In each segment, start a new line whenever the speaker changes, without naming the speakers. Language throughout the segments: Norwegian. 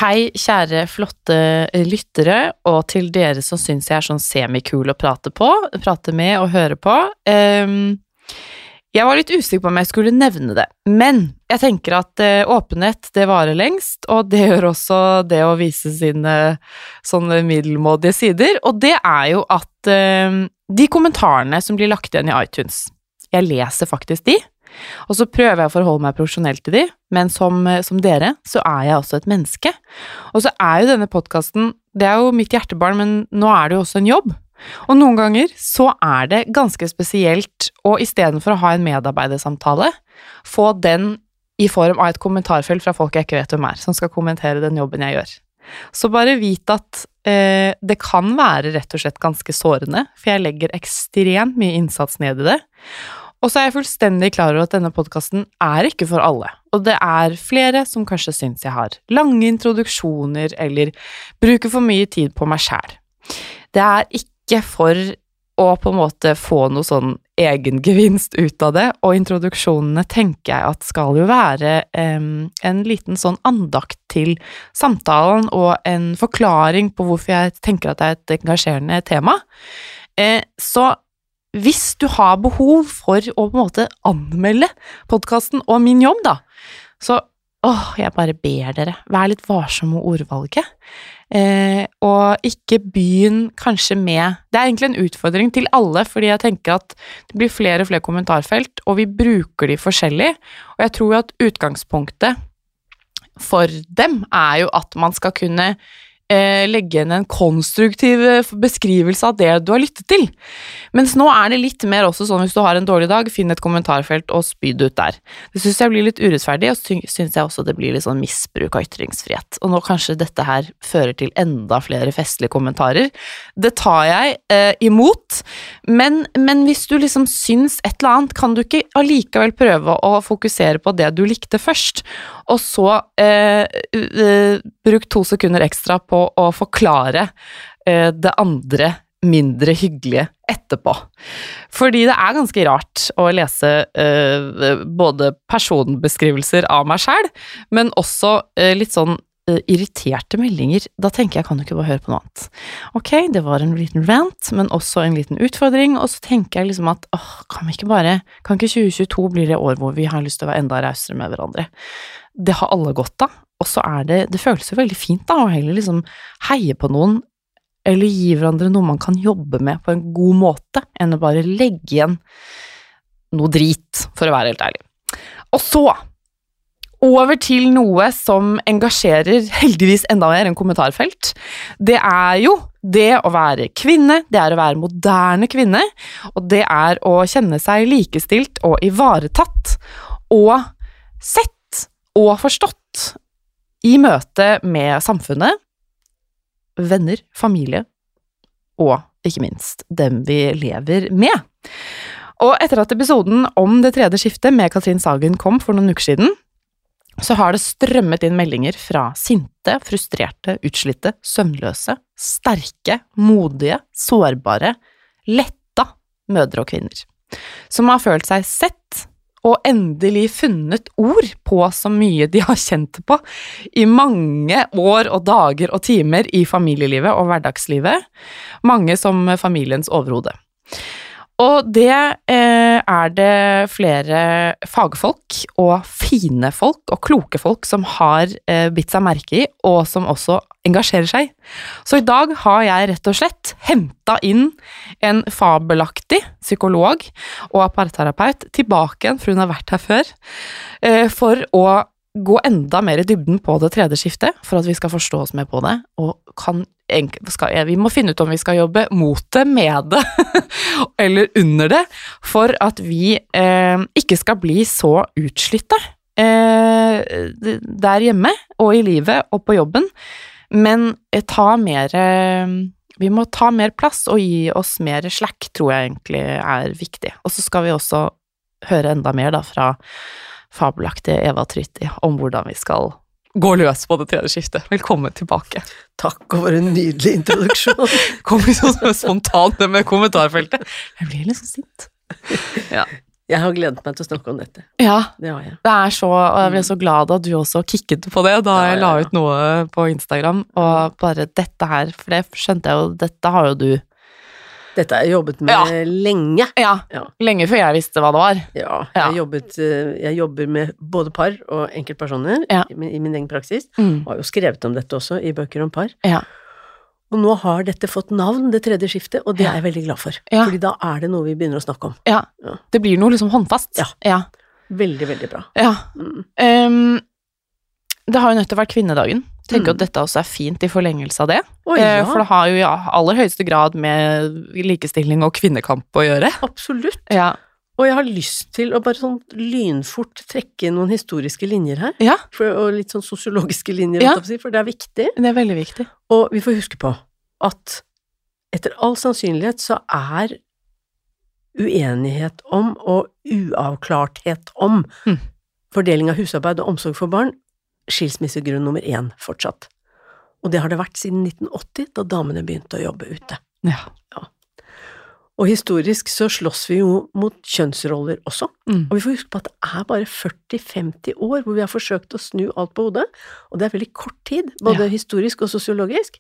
Hei, kjære flotte lyttere, og til dere som synes jeg sånn semikul å prate med og høre på. Jeg var litt usikker på om jeg skulle nevne det, men jeg tenker at åpenhet, det varer lengst, og det gjør også det å vise sine sånne middelmådige sider, og det jo at de kommentarene som blir lagt igjen i iTunes, jeg leser faktisk de, og så prøver jeg å forholde meg profesjonelt til de, men som dere, så jeg også et menneske. Og så jo denne podcasten, det jo mitt hjertebarn, men nå det jo også en jobb. Og noen ganger så det ganske spesielt, og i stedet for å ha en medarbeidersamtale, få den i form av et kommentarfelt fra folk jeg ikke vet hvem som skal kommentere den jobben jeg gjør. Så bare vit at det kan være rett og slett ganske sårende, for jeg legger ekstremt mye innsats ned i det. Og så jeg fullstendig klar over at denne podcasten ikke for alle, og det flere som kanskje synes jeg har lange introduksjoner, eller bruker for mye tid på meg selv. Det ikke for å på en måte få noe sånn egengevinst ut av det, og introduksjonene tenker jeg at skal jo være en liten sånn andakt til samtalen, og en forklaring på hvorfor jeg tenker at det et engasjerende tema. Så hvis du har behov for å på en måte anmelde podcasten og min jobb da, så jeg bare ber dere, vær litt varsom med ordvalget, og ikke begynn kanskje med, det egentlig en utfordring til alle, fordi jeg tenker at det blir flere og flere kommentarfelt, og vi bruker de forskjellig, og jeg tror at utgangspunktet for dem jo at man skal kunne legge inn en konstruktiv beskrivelse av det du har lyttet til. Mens nå det litt mer også sånn, hvis du har en dårlig dag, finn et kommentarfelt og spyd ut der. Det synes jeg blir litt urettferdig, og synes jeg også det blir litt sånn misbruk av ytringsfrihet. Og nå kanskje dette her fører til enda flere festlige kommentarer. Det tar jeg imot, men hvis du liksom syns et eller annet, kan du ikke allikevel prøve å fokusere på det du likte først, og så bruk 2 sekunder ekstra på å forklare det andre mindre hyggelige etterpå. Fordi det ganske rart å lese både personbeskrivelser av meg selv, men også litt sånn irriterte meldinger. Da tenker jeg, kan du ikke bare høre på noe annet? Ok, det var en liten rant, men også en liten utfordring, og så tenker jeg liksom at, kan ikke 2022 bli det år hvor vi har lyst til å være enda rausere med hverandre? Det har alle godt av, og så det føles jo veldig fint da, å heller liksom heie på noen, eller gi hverandre noe man kan jobbe med på en god måte, enn å bare legge igjen noe drit, for å være helt ærlig. Og så, over til noe som engasjerer heldigvis enda mer enn kommentarfelt. Det jo det å være kvinne, det å være moderne kvinne, og det å kjenne seg likestilt og ivaretatt, og sett og forstått i møte med samfunnet, venner, familie, og ikke minst dem vi lever med. Og etter at episoden om det tredje skiftet med Katrin Sagen kom for noen uker siden, så har det strømmet inn meldinger fra sinte, frustrerte, utslitte, søvnløse, sterke, modige, sårbare, letta mødre og kvinner, som har følt seg sett og endelig funnet ord på så mye de har kjent på i mange år og dager og timer i familielivet og hverdagslivet, mange som familiens overhode. Og det det flere fagfolk og fine folk og kloke folk som har bitt seg merke i, og som også engasjerer seg. Så i dag har jeg rett og slett hentet inn en fabelaktig psykolog og parterapeut tilbake igjen, for hun har vært her før, for å gå enda mer i dybden på det tredje skiftet, for at vi skal forstå oss mer på det, og vi må finne ut om vi skal jobbe mot det, med det, eller under det, for at vi ikke skal bli så utslitte der hjemme, og i livet, og på jobben, men vi må ta mer plass og gi oss mer slack, tror jeg egentlig viktig. Og så skal vi også høre enda mer da fra fabelaktige Eva Trytti om hvordan vi skal gå løs på det tredje skiftet. Velkommen tilbake.
Takk, og for en nydelig introduksjon.
Kom liksom så spontant med kommentarfeltet. Jeg blir litt så sint. Ja.
Jeg har gledet meg til å snakke om dette.
Ja,
Det har jeg.
det er så, og jeg ble så glad at du også kikket på det da jeg la ut noe på Instagram, og bare dette her, for det skjønte jeg jo, dette har jo du.
Dette har jeg jobbet med lenge.
Ja,
Ja.
lenge før jeg visste hva det var.
Ja,
Ja.
jeg jobber med både par og enkeltpersoner
Ja.
i min egen praksis.
Mm.
Og har jo skrevet om dette også i bøker om par.
Ja.
Og nå har dette fått navn, det tredje skiftet, og det er jeg veldig glad for.
Ja.
Fordi da er det noe vi begynner å snakke om.
Ja,
Ja.
det blir noe liksom håndfast.
Ja.
Ja.
Veldig, veldig bra.
Ja.
Mm.
Det har jo nødt til å være kvinnedagen. Tenker
Mm.
at dette også er fint i forlengelse av det.
Å, ja.
For det har jo i aller høyeste grad med likestilling og kvinnekamp å gjøre.
Absolutt.
Ja.
Og jeg har lyst til å bare sånn lynfort trekke noen historiske linjer her,
Ja,
og litt sånn sosiologiske linjer,
Ja.
holdt jeg på å si, for det er viktig.
det er veldig viktig.
Og vi får huske på at etter all sannsynlighet så er uenighet om og uavklarthet om fordeling av husarbeid og omsorg for barn skilsmissegrunn nummer 1 fortsatt. Og det har det vært siden 1980, da damene begynte å jobbe ute.
Ja.
Og historisk så slåss vi jo mot kjønnsroller også.
Mm.
Og vi får huske på at det er bare 40-50 år hvor vi har forsøkt å snu alt på hodet, og det er veldig kort tid, både historisk og sosiologisk.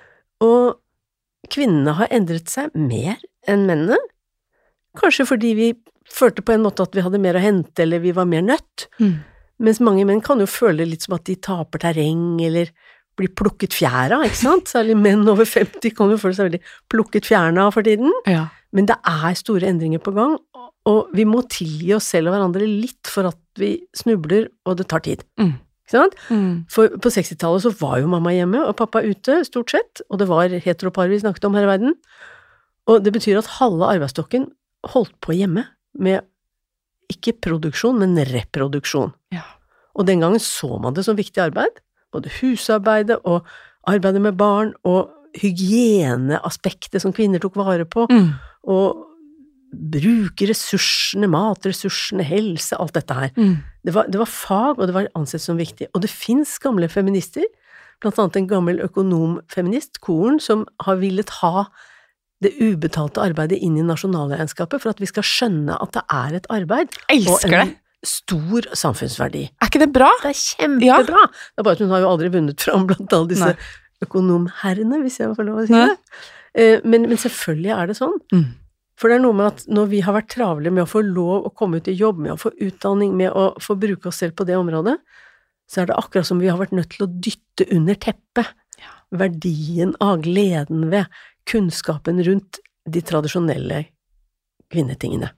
Og kvinnene har endret seg mer enn mennene, kanskje fordi vi følte på en måte at vi hadde mer å hente, eller vi var mer nødt, mens mange menn kan jo føle litt som at de taper terreng, eller blir plukket fjæra, ikke sant? Særlig menn over 50 kan jo føle seg veldig plukket fjærna for tiden.
Ja.
Men det er store endringer på gang, og vi må tilgi oss selv og hverandre litt for at vi snubler, og det tar tid.
Mm.
Ikke sant?
Mm.
For på 60-tallet så var jo mamma hjemme, og pappa ute, stort sett, og det var heteropar vi snakket om her i verden. Og det betyr at halve arbeidsstokken holdt på hjemme med ikke produksjon, men reproduksjon.
Ja.
Og den gangen så man det som viktig arbeid, både husarbeidet og arbeidet med barn, og hygieneaspektet som kvinner tok vare på, og bruke ressursene, matressursene, helse, alt dette her. Det var fag, og det var ansett som viktig. Og det finnes gamle feminister, blant annet en gammel økonomfeminist, Koren, som har villet ha det ubetalte arbeidet inn i nasjonalregnskapet, for at vi skal skjønne at det er et arbeid,
Elsker
og
det.
en stor samfunnsverdi.
Er ikke det bra?
Det er kjempebra! Det er bare at hun har jo aldri vunnet fram blant alle disse
Nei.
økonomherrene, hvis jeg får lov å si det. Men selvfølgelig er det sånn. For det er noe med at når vi har vært travle med å få lov å komme ut i jobb, med å få utdanning, med å få bruke oss selv på det området, så er det akkurat som vi har vært nødt til å dytte under teppet verdien av, gleden ved, kunnskapen rundt de tradisjonelle kvinnetingene.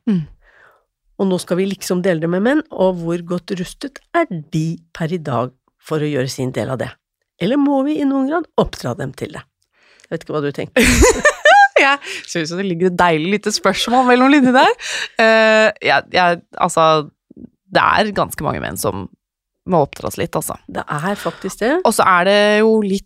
Og nå skal vi liksom dele det med menn, og hvor godt rustet er de per i dag for å gjøre sin del av det? Eller må vi i noen grad oppdra dem til det? Jeg vet ikke hva du tenker.
Jeg synes jo det ligger et deilig lite spørsmål mellom linjene der. Altså, det er ganske mange menn som må oppdras litt, altså.
Det er faktisk det.
Og så er det jo litt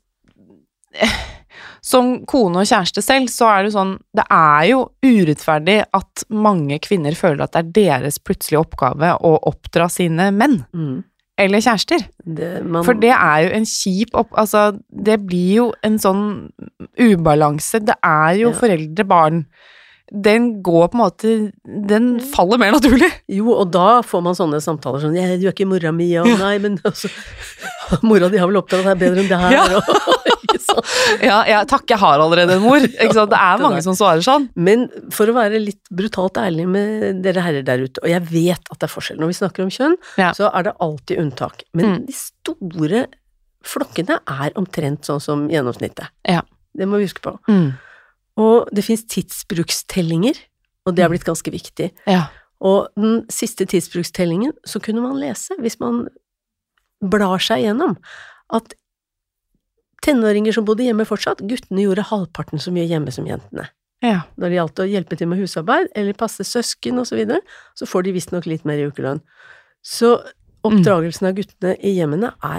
som kone og kjæreste selv, så er det jo sånn, det er jo urettferdig at mange kvinner føler at det er deres plutselige oppgave å oppdra sine menn, eller kjærester. For det er jo en kjip altså, det blir jo en sånn ubalanse, det er jo foreldre-barn. Den går på en måte, den faller mer naturlig.
Jo, og da får man sånne samtaler sånn, du er ikke mora mi, og nei, men altså, mora di har vel oppdratt deg bedre enn det her, og ikke sånn.
Ja, takk, jeg har allerede en mor. Ikke sant? Det er mange som svarer sånn.
Men for å være litt brutalt ærlig med dere herrer der ute, og jeg vet at det er forskjell, når vi snakker om kjønn, så er det alltid unntak. Men de store flokkene er omtrent sånn som gjennomsnittet.
Ja.
Det må vi huske på. Og det finnes tidsbrukstellinger, og det har blitt ganske viktig.
Ja.
Og den siste tidsbrukstellingen, så kunne man lese, hvis man blar seg gjennom, at tenåringer som bodde hjemme fortsatt, guttene gjorde halvparten så mye hjemme som jentene.
Ja.
Når det gjaldt å hjelpe til med husarbeid, eller passe søsken og så videre, så får de visst nok litt mer i ukelønn. Så oppdragelsen av guttene i hjemmene er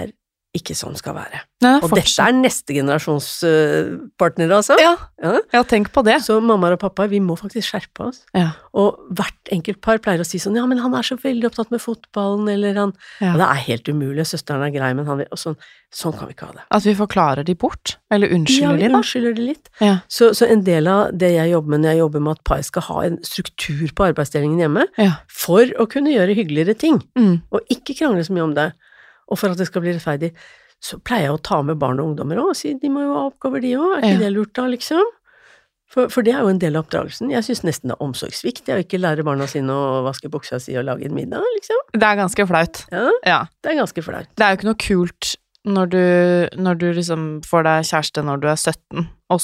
ikke sånn skal være.
Nei,
Og dette neste generasjons partnere, altså.
Ja, tenk på det.
Så mamma og pappa, vi må faktisk skjerpe oss.
Ja.
Og hvert enkelt par pleier å si sånn, ja, men han så veldig opptatt med fotballen, eller han, og det helt umulig, søsteren grei, men han vil, og sånn kan vi ikke ha det.
At vi forklarer de bort, eller unnskylder de da?
Ja, vi unnskylder de litt.
Ja.
Så en del av det jeg jobber med når jeg jobber med at par skal ha en struktur på arbeidsdelingen hjemme, for å kunne gjøre hyggeligere ting, og ikke krangle så mye om det, og for at det skal bli rettferdig, så pleier jeg å ta med barn og ungdommer også, og si, de må jo ha oppgaver de også, ikke det lurt da, liksom? For det jo en del av oppdragelsen. Jeg synes nesten det omsorgsvikt, jeg vil ikke lære barna sine å vaske buksa si og lage en middag, liksom. Det
ganske flaut.
Ja, det ganske flaut.
Det jo ikke noe kult når du liksom får deg kjæreste når du 17, og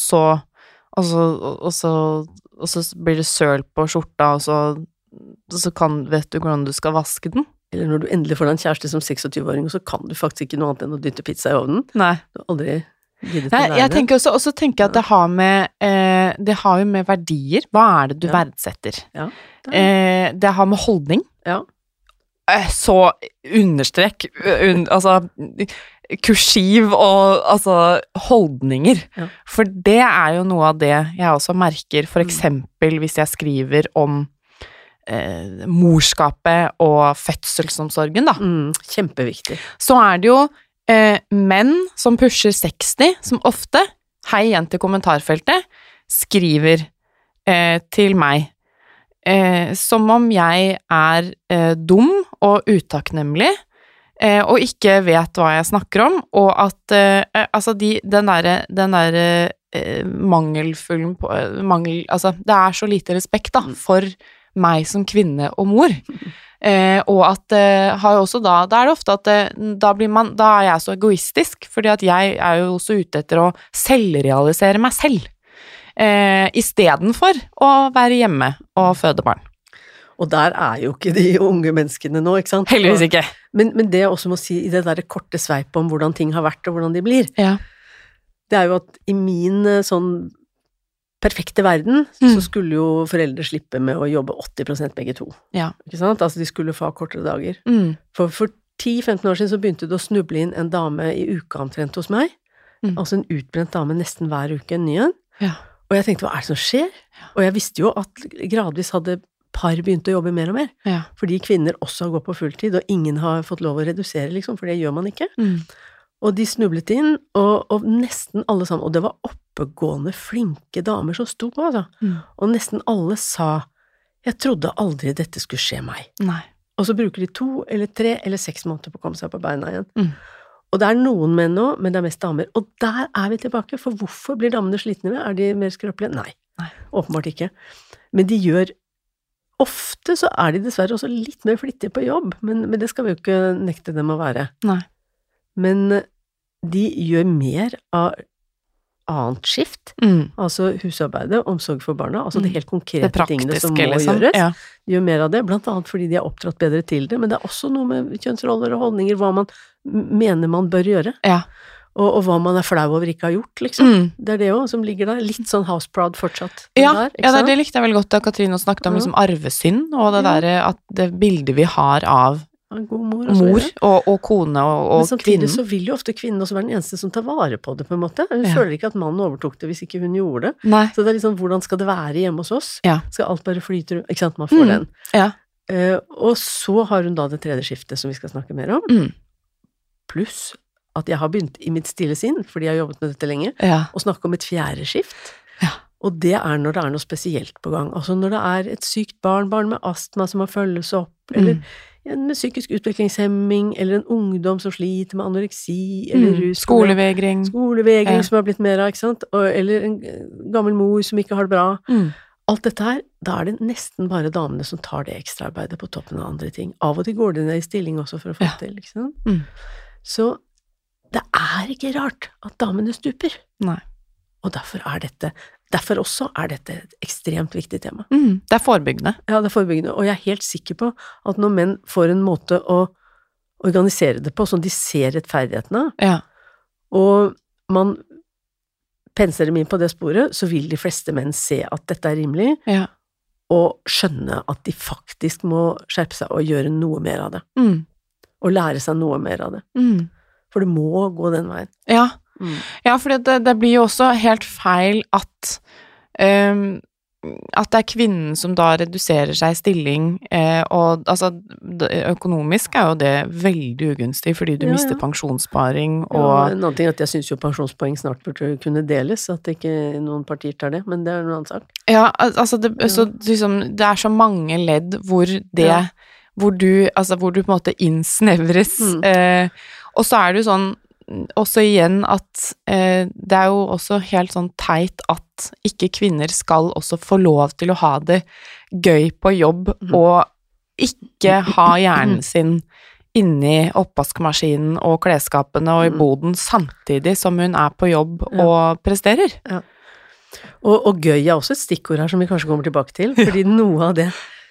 så blir det søl på skjorta, og så vet du hvordan du skal vaske den.
Eller når du endelig får deg en kjæreste som 26-åring, så kan du faktisk ikke noe annet enn å dytte pizza i ovnen.
Nei.
Du har aldri giddet å lære det.
Jeg tenker også tenker at det har jo med verdier. Hva det du verdsetter? Ja, det har med holdning.
Ja.
Så understrek, altså kursiv og altså holdninger. Ja. For det jo noe av det jeg også merker, for eksempel hvis jeg skriver om morskapet og fødselsomsorgen da.
Kjempeviktig.
Så det jo menn som pusher 60, som ofte, hei igjen til kommentarfeltet, skriver til meg som om jeg dum og utakknemlig, og ikke vet hva jeg snakker om, og at altså den der mangelfull altså det så lite respekt da, for meg som kvinne og mor, og at har jo også da det ofte at da jeg så egoistisk, fordi at jeg jo også ute etter å selvrealisere meg selv, i stedet for å være hjemme og føde barn.
Og der jo ikke de unge menneskene nå, ikke sant?
Heldigvis ikke.
Men det jeg også må si i det der korte sveipet om hvordan ting har vært og hvordan de blir, det jo at i min sånn perfekte verden, så skulle jo foreldre slippe med å jobbe 80% begge to. Ja. Ikke sant? Altså de skulle få kortere dager. For 10-15 år siden så begynte det å snuble inn en dame i uka omtrent hos meg. Altså en utbrent dame nesten hver uke, en ny en. Ja. Og jeg tenkte, hva det som skjer? Og jeg visste jo at gradvis hadde par begynt å jobbe mer og mer. Ja. Fordi kvinner også har gått på fulltid, og ingen har fått lov å redusere, liksom, for det gjør man ikke. Og de snublet inn, og nesten alle sammen, og det var oppegående, flinke damer som sto på, altså. Og nesten alle sa, jeg trodde aldri dette skulle skje meg. Nei. Og så bruker de 2 eller 3 eller 6 måneder på å komme seg på beina igjen. Og det noen menn nå, men det mest damer. Og der vi tilbake, for hvorfor blir damene slitne? De mer skrøpelige? Nei, åpenbart ikke. Men de gjør, ofte så de dessverre også litt mer flittige på jobb, men det skal vi jo ikke nekte dem å være. Nei. Men de gjør mer av annet skift, altså husarbeidet, omsorg for barna, altså det helt konkrete tingene som må gjøres. Ja. De gjør mer av det, blant annet fordi de har oppdratt bedre til det, men det også noe med kjønnsroller og holdninger, hva man mener man bør gjøre, og hva man flau over ikke har gjort, liksom. Det det også som ligger der, litt sånn house proud fortsatt.
Ja, det likte jeg vel godt da Katrine snakket om liksom arvesynd, og det der at det bildet vi har av
god mor
og kone og
men samtidig
kvinnen.
Så vil jo ofte kvinnen også være den eneste som tar vare på det på en måte. Hun føler ikke at mannen overtok det hvis ikke hun gjorde det. Nei. Så det liksom, hvordan skal det være hjemme hos oss? Ja. Skal alt bare flyte, ikke sant, man får den. Ja. Og så har hun da det tredje skiftet som vi skal snakke mer om. Pluss at jeg har begynt i mitt stille sinn, fordi jeg har jobbet med dette lenge, å snakke om et fjerde skift. Ja. Og det når det noe spesielt på gang. Altså når det et sykt barn med astma som må følges opp, eller med psykisk utviklingshemming, eller en ungdom som sliter med anoreksi, eller rus.
Skolevegring.
Som har blitt mer av, ikke sant? Eller en gammel mor som ikke har det bra. Alt dette her, da det nesten bare damene som tar det ekstraarbeidet på toppen av andre ting. Av og til går det ned i stilling også for å få til, ikke sant? Så det ikke rart at damene stuper. Nei. Og derfor også dette et ekstremt viktig tema.
Det forebyggende.
Ja, det forebyggende, og jeg helt sikker på at når menn får en måte å organisere det på, sånn de ser rettferdighetene, og man penser dem inn på det sporet, så vil de fleste menn se at dette rimelig, og skjønne at de faktisk må skjerpe seg og gjøre noe mer av det. Og lære seg noe mer av det. For det må gå den veien.
Ja, for det blir jo også helt feil at det kvinnen som da reduserer seg i stilling, og altså økonomisk jo det veldig ugunstig, fordi du mister pensjonssparing, og...
en annen ting at jeg synes jo pensjonspoeng snart burde kunne deles, at ikke noen partier tar det, men det noen annen sak.
Ja, altså så, liksom, det så mange ledd hvor hvor du på en måte innsnevres, og så det jo sånn, også igjen at det jo også helt sånn teit at ikke kvinner skal også få lov til å ha det gøy på jobb, og ikke ha hjernen sin inni oppvaskmaskinen og klesskapene og i boden samtidig som hun på jobb og presterer.
Ja. Og gøy også et stikkord her som vi kanskje kommer tilbake til, fordi noe av det,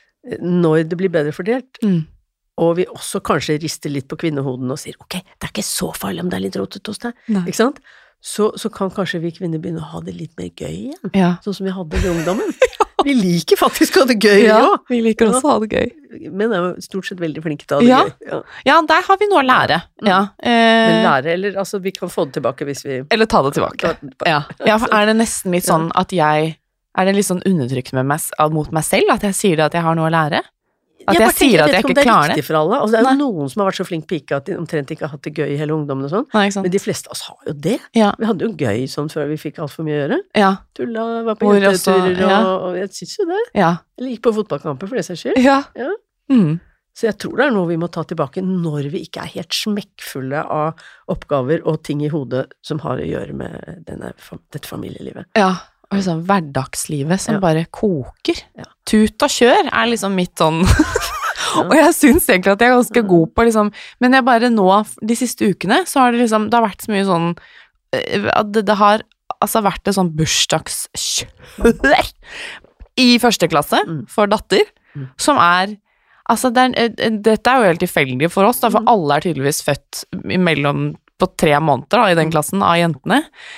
når det blir bedre fordelt, og vi også kanskje rister litt på kvinnehoden og sier, ok, det ikke så farlig om det litt rotet hos deg, ikke sant? Så kan kanskje vi kvinner begynne å ha det litt mer gøy igjen, sånn som vi hadde i ungdommen. Vi liker faktisk å ha det gøy,
vi liker også å ha det gøy.
Men jo stort sett veldig flinke til å ha det gøy.
Ja, der har vi noe å lære.
Men lære, eller altså, vi kan få det tilbake hvis vi...
Eller ta det tilbake. Ja, for det nesten litt sånn at jeg... det litt sånn undertrykkende mot meg selv, at jeg sier det at jeg har noe å lære? At jeg sier at jeg ikke klarer det?
Det for alle. Altså, det jo noen som har vært så flink pike at de omtrent ikke har hatt det gøy i hele ungdommen og sånn, men de fleste av oss har jo det. Vi hadde jo gøy sånn før vi fikk alt for mye å gjøre. Tulla, var på jenteturer, og jeg synes jo det. Eller gikk på fotballkamper for det seg skyld. Så jeg tror det noe vi må ta tilbake når vi ikke helt smekkfulle av oppgaver og ting i hodet som har å gjøre med dette familielivet.
Og liksom hverdagslivet som bare koker. Tut og kjør liksom mitt sånn... Og jeg synes egentlig at jeg ganske god på liksom... Men jeg bare nå, de siste ukene, så har det liksom... Det har vært så mye sånn... Det har altså vært et sånn bursdagskjør i første klasse for datter, som altså dette jo helt tilfeldig for oss, da, for alle tydeligvis født på 3 måneder da, i den klassen av jentene.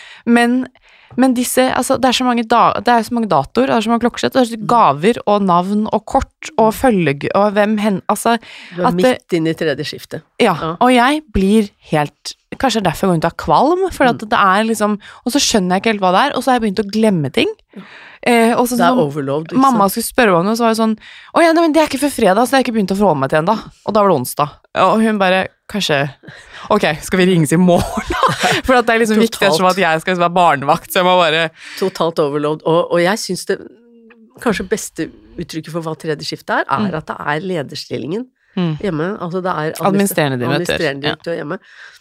Men disse, altså det så mange datoer, det så mange klokkeslett, det så gaver og navn og kort og følge, og hvem altså...
Du midt inn i tredje skiftet.
Og jeg blir helt, kanskje derfor jeg går rundt av kvalm, for at det liksom, og så skjønner jeg ikke helt hva det og så har jeg begynt å glemme ting. Og så,
det overload, ikke
mamma skulle spørre om noe, så var jeg sånn, nei, men det ikke før fredag, så jeg har ikke begynt å forholde meg til enda, og da var det onsdag. Og hun bare, kanskje, ok, skal vi ringes i morgen da? For at det liksom viktig som at jeg skal være barnevakt, så jeg må bare...
Totalt overload, og jeg synes det kanskje beste uttrykket for hva tredje skiftet at det lederstillingen hjemme, altså det
administrerende
direktør hjemme.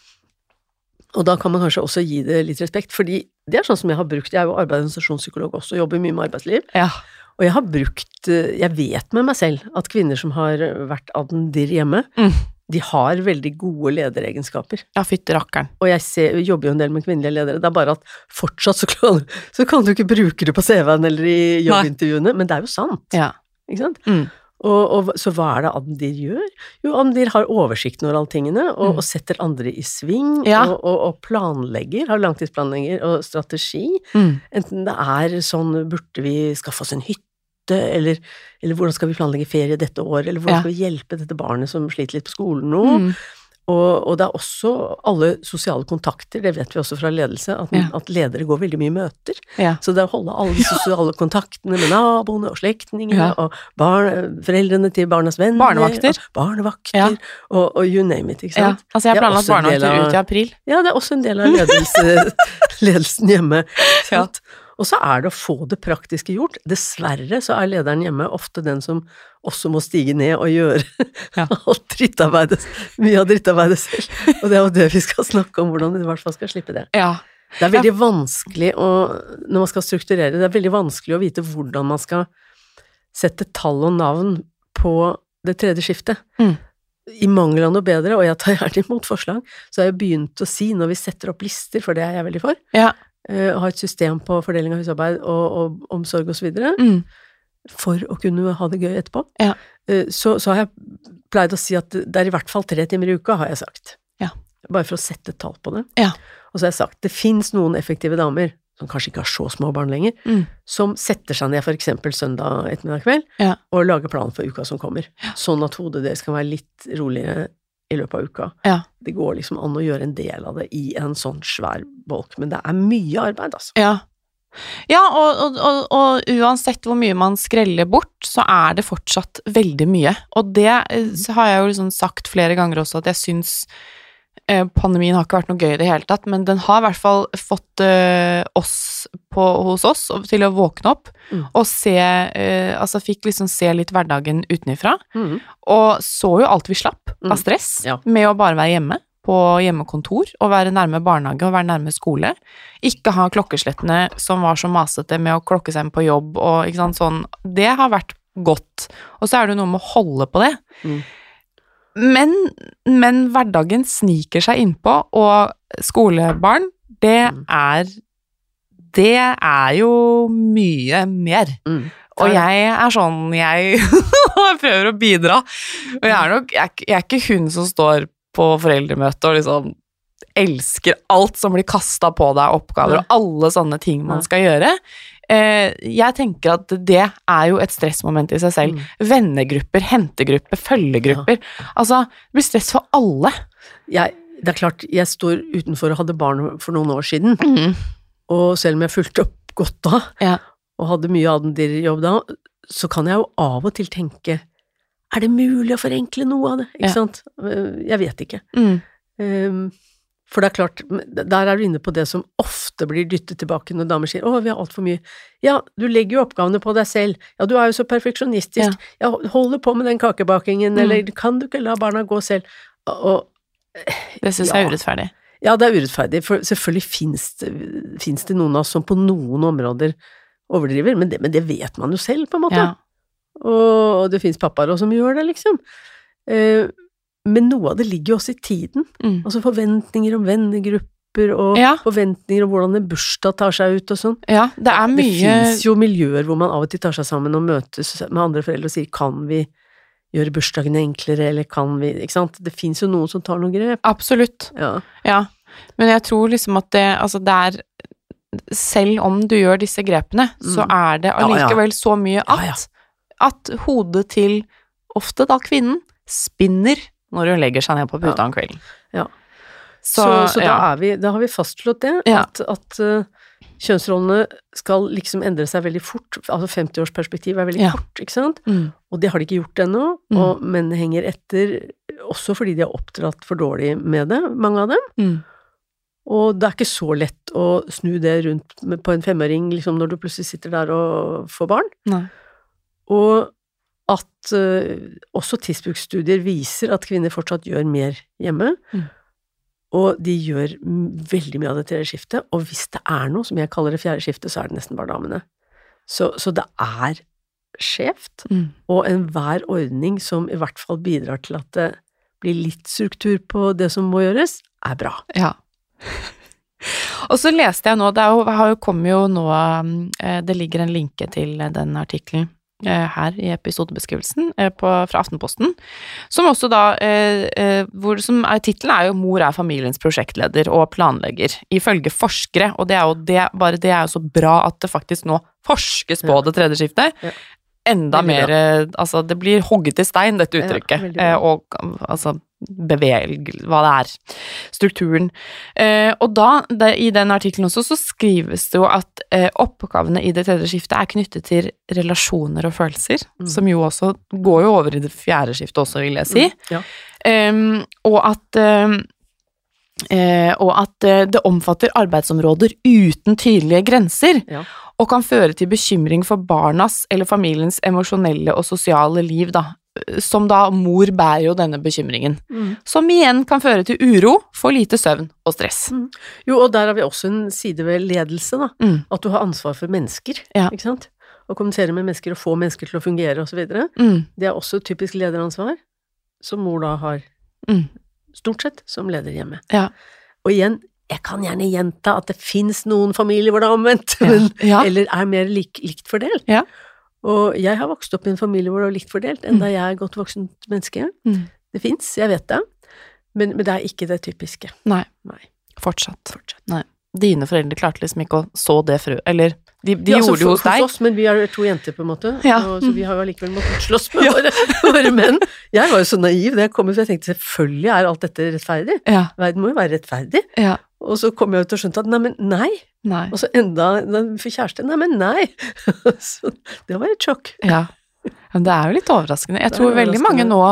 Og da kan man kanskje også gi det litt respekt, fordi det sånn som jeg har brukt, jeg jo arbeidsorganisasjonspsykolog også, jobber mye med arbeidsliv, og jeg vet med meg selv at kvinner som har vært addendir hjemme, de har veldig gode lederegenskaper.
Ja, fytte rakkeren.
Og jeg jobber jo en del med kvinnelige ledere, det bare at fortsatt så kan du ikke bruke det på CV-en eller i jobbintervjuene, men det jo sant. Ikke sant? Og så hva det Addendir gjør? Jo, Addendir har oversikten over alle tingene, og setter andre i sving, og planlegger, har langtidsplanlegger og strategi. Enten det sånn, burde vi skaffe oss en hytte, eller hvordan skal vi planlegge ferie dette året, eller hvordan skal vi hjelpe dette barnet som sliter litt på skolen nå. Og det også alle sosiale kontakter, det vet vi også fra ledelse, at ledere går veldig mye i møter. Så det å holde alle de sosiale kontaktene med naboene og slektningene, og foreldrene til barnas venner,
barnevakter,
og you name it, ikke sant?
Altså jeg planlagt barnevakter ut i april.
Ja, det også en del av ledelsen hjemme. Og så det å få det praktiske gjort. Dessverre så lederen hjemme ofte den som også må stige ned og gjøre alt drittarbeidet, mye av drittarbeidet selv. Og det jo det vi skal snakke om, hvordan vi i hvert fall skal slippe det. Det veldig vanskelig når man skal strukturere, det veldig vanskelig å vite hvordan man skal sette tall og navn på det tredje skiftet. I mangel av noe bedre, og jeg tar gjerne imot forslag, så har jeg begynt å si når vi setter opp lister, for det jeg veldig for, ha et system på fordeling av husarbeid og omsorg og så videre, for å kunne ha det gøy etterpå. Så har jeg pleid å si at det i hvert fall 3 timer i uka, har jeg sagt. Bare for å sette et tall på det. Og så har jeg sagt, det finnes noen effektive damer, som kanskje ikke har så små barn lenger, som setter seg ned for eksempel søndag ettermiddag kveld, og lager plan for uka som kommer. Sånn at hodet deres kan være litt roligere i løpet av uka.
Ja.
Det går liksom an å gjøre en del av det i en sånn svær bolk, men det mye arbeid, altså.
Ja. Ja, og uansett hvor mye man skreller bort, så det fortsatt veldig mye. Og det så har jeg jo liksom sagt flere ganger også, at jeg synes pandemien har ikke vært noe gøy i det hele tatt, men den har i hvert fall fått hos oss til å våkne opp og se, altså fikk liksom se litt hverdagen utenifra, og så jo alt vi slapp av stress med å bare være hjemme på hjemmekontor, og være nærme barnehage og være nærme skole, ikke ha klokkeslettene som var så masete med å klokke seg på jobb, og ikke sant, sånn, det har vært godt, og så det noe med å holde på det. Men hverdagen sniker seg innpå, og skolebarn, det jo mye mer. Og jeg sånn, jeg prøver å bidra, og jeg ikke hun som står på foreldremøte og liksom elsker alt som blir kastet på deg, oppgaver og alle sånne ting man skal gjøre. Jeg tenker at det jo et stressmoment i seg selv. Vennegrupper, hentegrupper, følgegrupper. Altså, det blir stress for alle.
Det klart, jeg står utenfor og hadde barn for noen år siden, og selv om jeg fulgte opp godt da, og hadde mye adendyrjobb da, så kan jeg jo av og til tenke, det mulig å forenkle noe av det? Ikke sant? Jeg vet ikke. For det klart, der du inne på det som ofte blir dyttet tilbake når damer sier, vi har alt for mye. Ja, du legger jo oppgavene på deg selv. Ja, du jo så perfeksjonistisk. Ja, holder på med den kakebakingen, eller kan du ikke la barna gå selv? Og,
det synes jeg urettferdig.
Ja, det urettferdig, for selvfølgelig finnes det noen av oss som på noen områder overdriver, men det vet man jo selv, på en måte. Og det finnes pappaer også som gjør det, liksom. Men noe av det ligger jo også i tiden. Altså forventninger om vennegrupper, og forventninger om hvordan en bursdag tar seg ut og sånn.
Ja, det mye...
Det finnes jo miljøer hvor man av og til tar seg sammen og møtes med andre foreldre og sier, kan vi gjøre bursdagene enklere, eller kan vi, ikke sant? Det finnes jo noen som tar noen grep.
Absolutt. Ja. Men jeg tror liksom at det selv om du gjør disse grepene, så det allikevel så mye at hodet til ofte da kvinnen spinner når hun legger seg ned på puta om kvelden.
Ja. Så da har vi fastslått det, at kjønnsrollene skal liksom endre seg veldig fort, altså 50-årsperspektiv veldig kort, ikke sant? Og det har de ikke gjort ennå, og menn henger etter, også fordi de har oppdratt for dårlig med det, mange av dem. Og det ikke så lett å snu det rundt på en 5-åring, liksom når du plutselig sitter der og får barn.
Nei.
Og at også tidsbruksstudier viser at kvinner fortsatt gjør mer hjemme, og de gjør veldig mye av det tredje skiftet, og hvis det noe som jeg kaller det fjerde skiftet, så det nesten bare damene. Så det skjevt, og enhver ordning som i hvert fall bidrar til at det blir litt struktur på det som må gjøres, bra.
Ja. Og så leste jeg nå, kommer jo nå, det ligger en linke til den artikkelen her i episodebeskrivelsen fra Aftenposten, som også da, titlen jo «Mor familiens prosjektleder og planlegger», ifølge forskere, og det jo så bra at det faktisk nå forskes på det tredje skiftet, enda mer, altså det blir hogget i stein, dette uttrykket, og altså hva det strukturen. Og da, i den artikkelen også, så skrives det jo at oppgavene i det tredje skiftet knyttet til relasjoner og følelser, som jo også går jo over i det fjerde skiftet også, vil jeg si. Og at det omfatter arbeidsområder uten tydelige grenser, og kan føre til bekymring for barnas eller familiens emosjonelle og sosiale liv, da. Som da mor bærer jo denne bekymringen, som igjen kan føre til uro, for lite søvn og stress.
Jo, og der har vi også en side ved ledelse, da. At du har ansvar for mennesker, ikke sant? Å kommunisere med mennesker og få mennesker til å fungere og så videre. Det også typisk lederansvar, som mor da har stort sett som leder hjemme. Og igjen, jeg kan gjerne gjenta at det finnes noen familier hvor det omvendt, eller mer likt fordelt. Og jeg har vokst opp i en familie hvor det likt fordelt, enda jeg godt voksent menneske. Det finnes, jeg vet det, men det ikke det typiske.
Nei. Fortsatt. Nei. Dine foreldre klarte liksom ikke å så det frø, eller De gjorde det hos deg.
Hos oss, men vi er 2 jenter på en måte, så vi har jo allikevel måttet slåss med våre menn. Jeg var jo så naiv da jeg kom ut, for jeg tenkte selvfølgelig er alt dette rettferdig. Verden må jo være rettferdig. Og så kom jeg ut og skjønte at nei. Og så enda for kjæreste, nei. Så det var et sjokk.
Ja, men det er jo litt overraskende. Jeg tror veldig mange nå,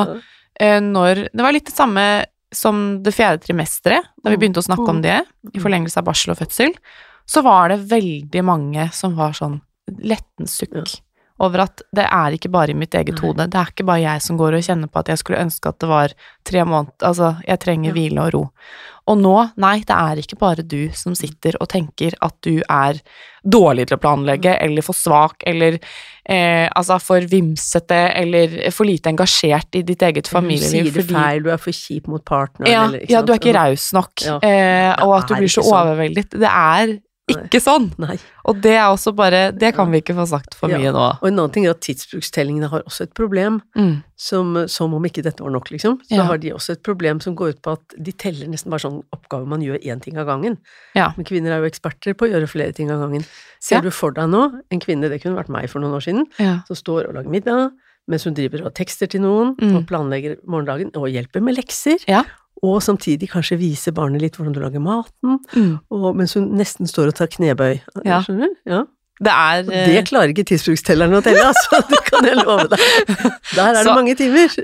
når det var litt det samme som det 4. trimesteret, da vi begynte å snakke om det, i forlengelse av barsel og fødsel, så var det veldig mange som var sånn lettens sukk over at det er ikke bare i mitt eget hode, det er ikke bare jeg som går og kjenner på at jeg skulle ønske at det var 3 måneder, altså jeg trenger hvile og ro. Og nå, nei, det er ikke bare du som sitter og tenker at du er dårlig til å planlegge, eller for svak, eller altså for vimsete, eller for lite engasjert i ditt eget familieliv.
Du sier det feil, du er for kjip mot partneren.
Ja, du er ikke raus nok, og at du blir så overveldet. Det er ikke sånn.
Nei.
Og det er også bare, det kan vi ikke få sagt for mye nå.
Og en annen ting er at tidsbrukstellingene har også et problem, som om ikke dette var nok, liksom. Så har de også et problem som går ut på at de teller nesten bare sånn oppgave man gjør 1 ting av gangen. Men kvinner er jo eksperter på å gjøre flere ting av gangen. Ser du for deg nå, en kvinne, det kunne vært meg for noen år siden, som står og lager middag, mens hun driver og tekster til noen, og planlegger morgendagen, og hjelper med lekser, og samtidig kanskje vise barnet litt hvordan du lager maten, og mens hun nesten står og tar knebøy. Skjønner du? Det klarer ikke tidsbrukstelleren å telle, altså, det kan jeg love deg. Der er det mange timer.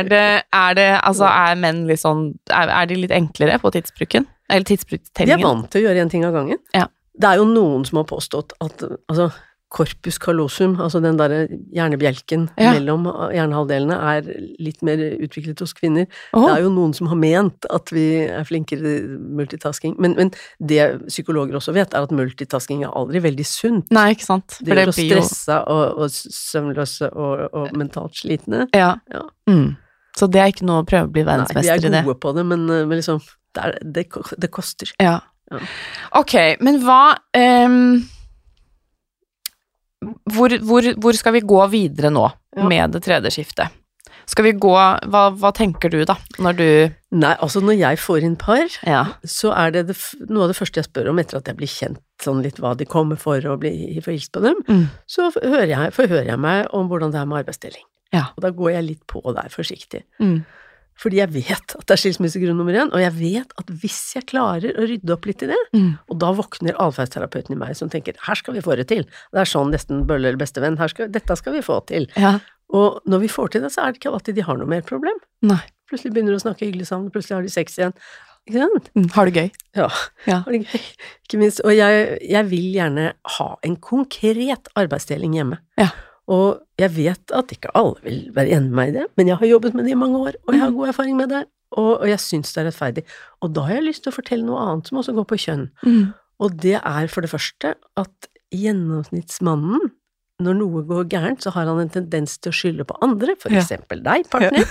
Altså, er menn litt sånn, er de litt enklere på tidsbruken? Eller tidsbrukstellingen?
De er vant til å gjøre 1 ting av gangen. Det er jo noen som har påstått at, altså, corpus callosum, altså den der hjernebjelken mellom hjernehalvdelene er litt mer utviklet hos kvinner. Det er jo noen som har ment at vi er flinkere i multitasking, men det psykologer også vet er at multitasking er aldri veldig sunt.
Nei, ikke sant?
Det gjør oss stressa og søvnløse og mentalt slitne.
Så det er ikke noe å prøve å bli verdensmester i det.
Vi er gode på det, men liksom, det koster.
Ok, men hva... Hvor skal vi gå videre nå med det 3. skiftet? Skal vi gå, hva tenker du da, når du...
Nei, altså når jeg får inn par, så er det noe av det første jeg spør om etter at jeg blir kjent sånn litt hva de kommer for å bli forhilst på dem, så forhører jeg meg om hvordan det er med arbeidsdeling. Og da går jeg litt på der forsiktig. Fordi jeg vet at det er skilsmissegrunn nummer 1, og jeg vet at hvis jeg klarer å rydde opp litt i det, og da våkner atferdsterapeuten i meg som tenker, her skal vi få det til. Det er sånn nesten bølle eller bestevenn, dette skal vi få til. Og når vi får til det, så er det ikke alltid de har noe mer problem. Plutselig begynner de å snakke hyggelig sammen, plutselig har de sex igjen. Ikke sant?
Har det gøy.
Har det gøy. Ikke minst, og jeg vil gjerne ha en konkret arbeidsdeling hjemme. Og jeg vet at ikke alle vil være enig med meg i det, men jeg har jobbet med det i mange år, og jeg har god erfaring med det, og jeg synes det er rettferdig. Og da har jeg lyst til å fortelle noe annet som også går på kjønn. Og det er for det første at gjennomsnittsmannen, når noe går gærent, så har han en tendens til å skylde på andre, for eksempel deg, partner,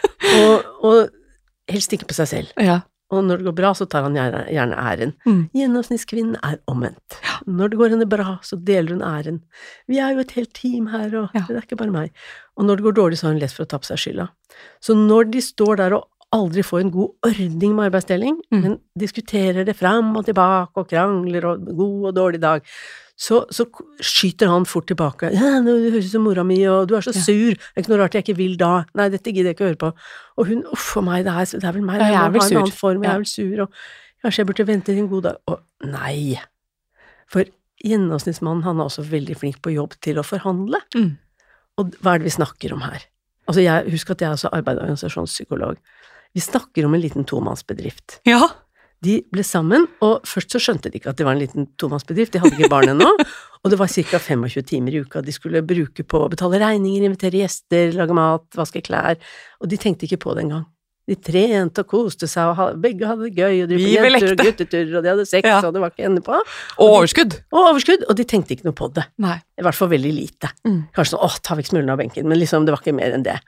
og helst ikke på seg selv. Og når det går bra, så tar han gjerne æren. Gjennomsnittskvinnen er omvendt. Når det går henne bra, så deler hun æren. Vi er jo et helt team her, og det er ikke bare meg. Og når det går dårlig, så har hun lett for å ta på seg skylda. Så når de står der og aldri får en god ordning med arbeidsdeling, men diskuterer det fram og tilbake, og krangler, og god og dårlig dag, så skyter han fort tilbake. Du høres ut som mora mi, og du er så sur. Det er ikke noe rart jeg ikke vil da. Nei, dette gidder jeg ikke å høre på. Og hun, for meg, det er vel meg.
Jeg er vel sur.
En annen form, jeg er vel sur, og kanskje jeg burde vente til en god dag. Og nei. For gjennomsnittsmannen, han er også veldig flink på jobb til å forhandle. Og hva er det vi snakker om her? Altså, husk at jeg er også arbeiderorganisasjonspsykolog. Vi snakker om en liten tomannsbedrift. De ble sammen, og først så skjønte de ikke at det var en liten tomannsbedrift, de hadde ikke barn ennå, og det var ca. 25 timer i uka de skulle bruke på å betale regninger, invitere gjester, lage mat, vaske klær, og de tenkte ikke på det engang. De trente og koste seg, og begge hadde det gøy, og de var jenter og gutteturer, og de hadde sex, og det var ikke ende på.
Og overskudd.
Og de tenkte ikke noe på det. I hvert fall veldig lite. Kanskje sånn, ta vekk smulene av benken, men liksom, det var ikke mer enn det.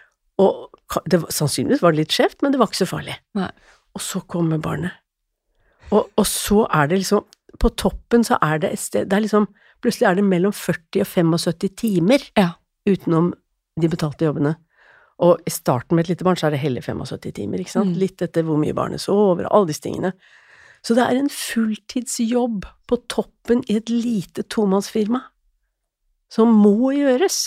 Og sannsynligvis var det litt skjevt, men det var ikke så farlig. Og så kommer barnet. Og så er det liksom, på toppen så er det et sted, det er liksom, plutselig er det mellom 40 og 75 timer utenom de betalte jobbene. Og i starten med et lite barn så er det heller 75 timer, ikke sant? Litt etter hvor mye barnet sover og alle disse tingene. Så det er en fulltidsjobb på toppen i et lite tomannsfirma som må gjøres.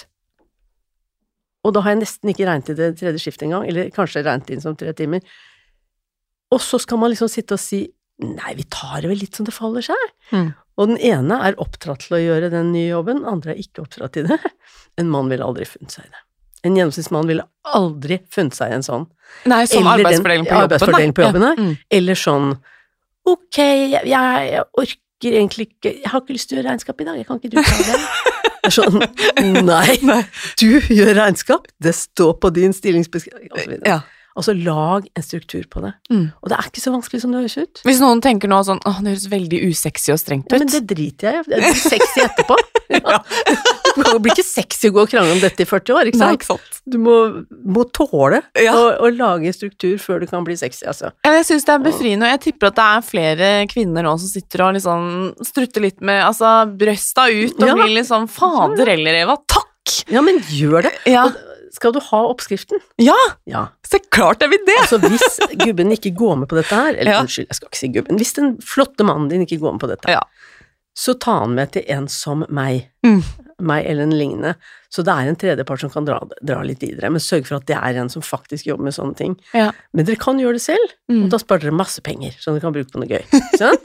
Og da har jeg nesten ikke regnet i det tredje skiftet engang, eller kanskje regnet inn som 3 timer. Og så skal man liksom sitte og si, nei, vi tar det vel litt som det faller seg. Og den ene er oppdratt til å gjøre den nye jobben, den andre er ikke oppdratt til det. En mann ville aldri funnet seg i det. En gjennomsnittsmann ville aldri funnet seg i en sånn.
Nei, sånn arbeidsfordeling
på jobben. Eller sånn, ok, jeg orker egentlig ikke, jeg har ikke lyst til å gjøre regnskap i dag, jeg kan ikke du ta det? Det er sånn, nei, du gjør regnskap, det står på din stillingsbeskrivelse. Ja. Altså, lag en struktur på det. Og det er ikke så vanskelig som det høres ut.
Hvis noen tenker nå sånn, det høres veldig usexy og strengt ut.
Ja, men det driter jeg i. Det blir sexy etterpå. Ja. Det blir ikke sexy å gå og krangle om dette i 40 år, ikke sant?
Nei, ikke sant.
Du må tåle å lage en struktur før det kan bli sexy, altså.
Jeg synes det er befriende, og jeg tipper at det er flere kvinner nå som sitter og liksom strutter litt med, altså, brøsta ut og blir litt sånn, fader eller Eva, takk!
Ja, men gjør det.
Ja.
Skal du ha oppskriften?
Ja, så klart jeg vil det.
Altså, hvis gubben ikke går med på dette her, eller unnskyld, jeg skal ikke si gubben, hvis den flotte mannen din ikke går med på dette, så ta han med til en som meg, meg eller en lignende, så det er en tredjepart som kan dra litt i dere, men sørg for at det er en som faktisk jobber med sånne ting. Ja. Men dere kan gjøre det selv, og da sparer dere masse penger, så dere kan bruke på noe gøy. Sånn?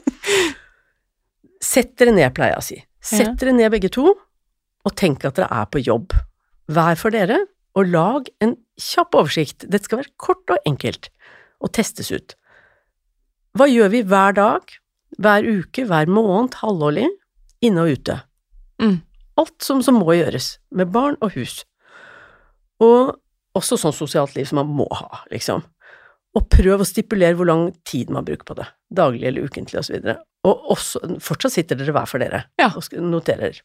Sett dere ned, pleier jeg å si. Sett dere ned begge to, og tenk at dere er på jobb. Vær for dere, og lag en kjapp oversikt. Dette skal være kort og enkelt, og testes ut. Hva gjør vi hver dag, hver uke, hver måned, halvårlig, inne og ute? Alt som må gjøres, med barn og hus. Og også sånn sosialt liv som man må ha, liksom. Og prøv å stipulere hvor lang tid man bruker på det, daglig eller ukentlig og så videre. Og også, fortsatt sitter dere hver for dere, og noterer.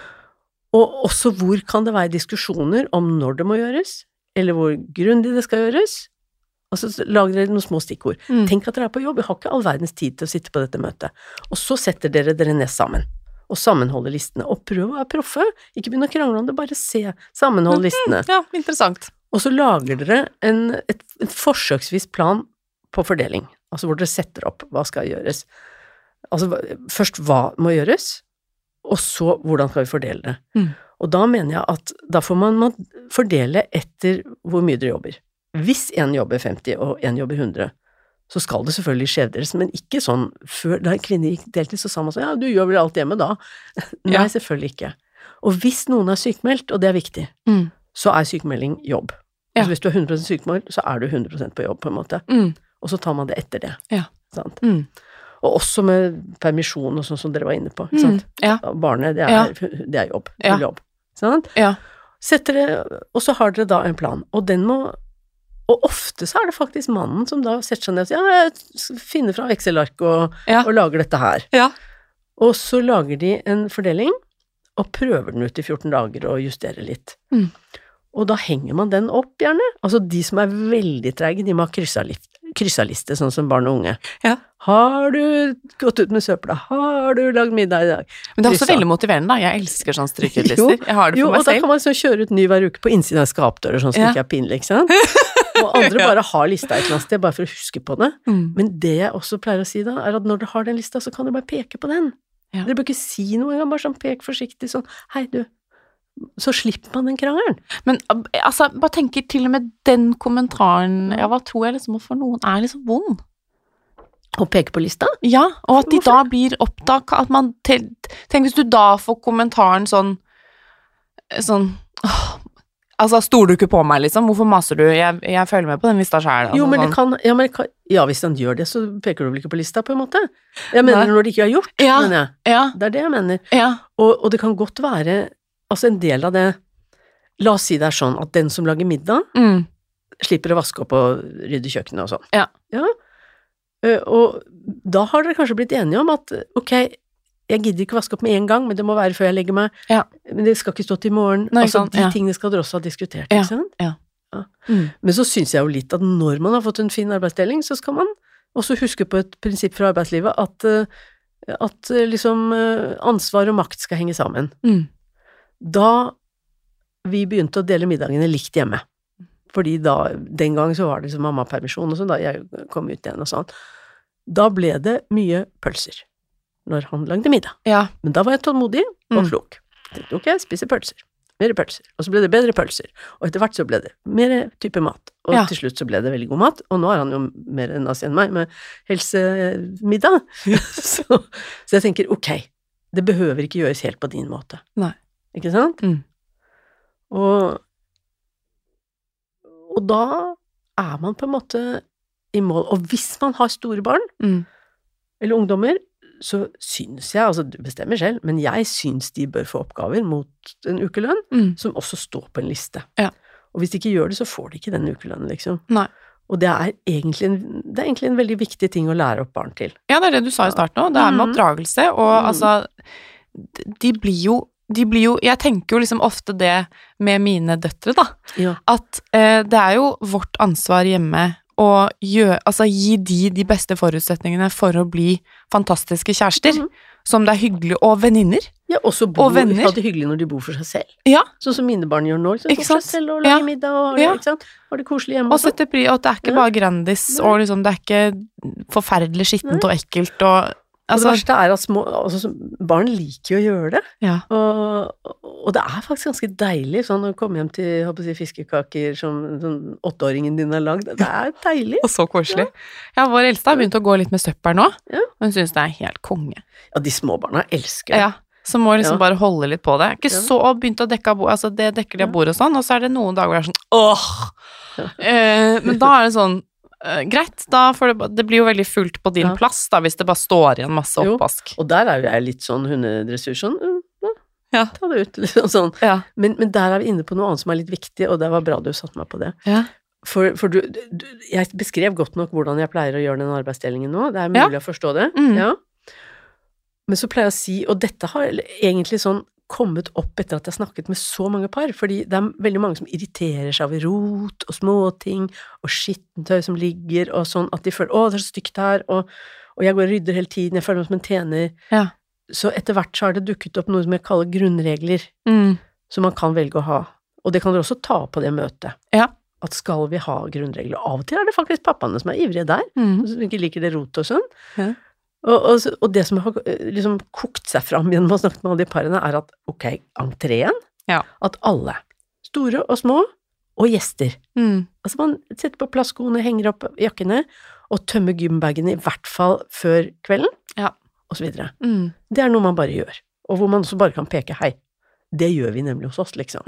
Og også hvor kan det være diskusjoner om når det må gjøres, eller hvor grundig det skal gjøres. Altså, lag dere noen små stikkord. Tenk at dere er på jobb, jeg har ikke all verdens tid til å sitte på dette møtet. Og så setter dere ned sammen, og sammenholder listene. Og prøv å være proffe, ikke begynne å krangle om det, bare sammenhold listene.
Ja, interessant.
Og så lager dere en forsøksvis plan på fordeling, altså hvor dere setter opp hva skal gjøres. Altså, først hva må gjøres, og så hvordan skal vi fordele det. Og da mener jeg at da får man fordele etter hvor mye dere jobber. Hvis en jobber 50 og en jobber 100, så skal det selvfølgelig skjevdeles, men ikke sånn før, da kvinner gikk deltid, så sa man sånn, ja, du gjør vel alt hjemme da. Nei, selvfølgelig ikke. Og hvis noen er sykmeldt, og det er viktig, så er sykmelding jobb. Altså, hvis du er 100% sykmeldt, så er du 100% på jobb på en måte. Og så tar man det etter det. Sant? Og også med permisjon og sånn som dere var inne på, ikke sant? Barnet, det er jobb, full jobb. Sant? Setter det, og så har dere da en plan, og den må, og ofte så er det faktisk mannen som da setter seg ned og sier, jeg finner fra Excel-ark og lager dette her. Og så lager de en fordeling, og prøver den ut i 14 dager og justerer litt. Og da henger man den opp gjerne, altså de som er veldig trege, de må ha kryssaliste, sånn som barn og unge. Har du gått ut med søpla? Har du lagd middag i dag?
Men det er også veldig motiverende da, jeg elsker sånn stryketlister. Jeg har det for meg selv.
Og da kan man så kjøre ut ny hver uke på innsiden av skapdører, sånn som ikke er pinlig, ikke sant? Og andre bare har lista et eller annet sted, bare for å huske på det. Men det jeg også pleier å si da, er at når du har den lista, så kan du bare peke på den. Dere bør ikke si noe engang, bare sånn pek forsiktig, sånn, hei du, så slipper man den krangelen.
Men altså, bare tenker til og med den kommentaren, hva tror jeg liksom for noen er liksom vond?
Å peke på lista?
Ja, og at de da blir opptatt, at man, tenk hvis du da får kommentaren sånn, altså, stoler du ikke på meg liksom? Hvorfor maser du? Jeg følger med på den lista selv. Altså,
jo, men det kan, hvis han gjør det, så peker du vel ikke på lista på en måte? Jeg mener når det ikke er gjort, mener jeg. Det er det jeg mener. Og det kan godt være, altså en del av det, la oss si det er sånn at den som lager middag, slipper å vaske opp og rydde kjøkkenet og sånn. Og da har dere kanskje blitt enige om at, ok, jeg gidder ikke vaske opp med en gang, men det må være før jeg legger meg, men det skal ikke stå til i morgen. Altså, de tingene skal dere også ha diskutert, ikke sant? Men så synes jeg jo litt at når man har fått en fin arbeidsdeling, så skal man også huske på et prinsipp fra arbeidslivet, at liksom ansvar og makt skal henge sammen. Da vi begynte å dele middagene likt hjemme, fordi da, den gang så var det liksom mamma-permisjon og sånn, da jeg kom ut igjen og sånn, da ble det mye pølser. når han lagde middag.
Ja.
Men da var jeg tålmodig og klok. Jeg tenkte, ok, spiser pølser. Mer pølser. Og så ble det bedre pølser. Og etter hvert så ble det mer type mat. Og til slutt så ble det veldig god mat. Og nå er han jo mer nazi enn meg med helsemiddag. så jeg tenker, ok, det behøver ikke gjøres helt på din måte.
Nei.
Ikke sant? Og da er man på en måte i mål. Og hvis man har store barn, eller ungdommer, så synes jeg, altså du bestemmer selv, men jeg synes de bør få oppgaver mot en ukelønn, som også står på en liste. Ja. Og hvis de ikke gjør det, så får de ikke den ukelønnen, liksom. Nei. Og det er egentlig en veldig viktig ting å lære opp barn til. Ja, det er det du sa i starten også, det er med oppdragelse, og altså, de blir jo, jeg tenker jo liksom ofte det med mine døtre da, at det er jo vårt ansvar hjemme og gi de beste forutsetningene for å bli fantastiske kjærester, som det er hyggelig, og venninner. Ja, også ha det hyggelig når de bor for seg selv. Ja. Sånn som mine barn gjør nå, liksom, bor for seg selv og lager middag, og ikke sant? Har det koselig hjemme. Og sette pris, og det er ikke bare Grandis, og liksom, det er ikke forferdelig skittent og ekkelt, og altså, det verste er at barn liker jo å gjøre det, og det er faktisk ganske deilig, sånn å komme hjem til, jeg håper å si, fiskekaker som sånn 8-åringen din har lagd, det er deilig. Og så koselig. Ja, vår eldste har begynt å gå litt med søppel nå, og hun synes det er helt konge. Ja, de små barna elsker det. Ja, så må liksom bare holde litt på det. Ikke så begynt å dekke av bord, altså det dekker de av bord og sånn, og så er det noen dager hvor det er sånn, men da er det sånn, greit, da, for det blir jo veldig fullt på din plass da, hvis det bare står igjen masse oppvask. Og der er jo jeg litt sånn hundedressur, sånn, ta det ut, liksom sånn. Ja. Men der er vi inne på noe annet som er litt viktig, og det var bra du satte meg på det. Ja. For jeg beskrev godt nok hvordan jeg pleier å gjøre den arbeidsdelingen nå, det er mulig å forstå det, ja. Men så pleier jeg å si, og dette har egentlig sånn kommet opp etter at jeg snakket med så mange par, fordi det er veldig mange som irriterer seg over rot og småting og skittentøy som ligger og sånn, at de føler, det er så stygt her, og jeg går og rydder hele tiden, jeg føler meg som en tjener. Ja. Så etter hvert så har det dukket opp noe som jeg kaller grunnregler, som man kan velge å ha. Og det kan dere også ta på det møtet. Ja. At skal vi ha grunnregler? Av og til er det faktisk pappaene som er ivrige der, som ikke liker det rot og sånn. Ja. Og det som har liksom kokt seg fram gjennom å ha snakket med alle de parene, er at, ok, entreen, at alle, store og små, og gjester. Altså man setter på plass skoene, henger opp jakkene, og tømmer gymbagene i hvert fall før kvelden, og så videre. Det er noe man bare gjør, og hvor man også bare kan peke, hei, det gjør vi nemlig hos oss, liksom.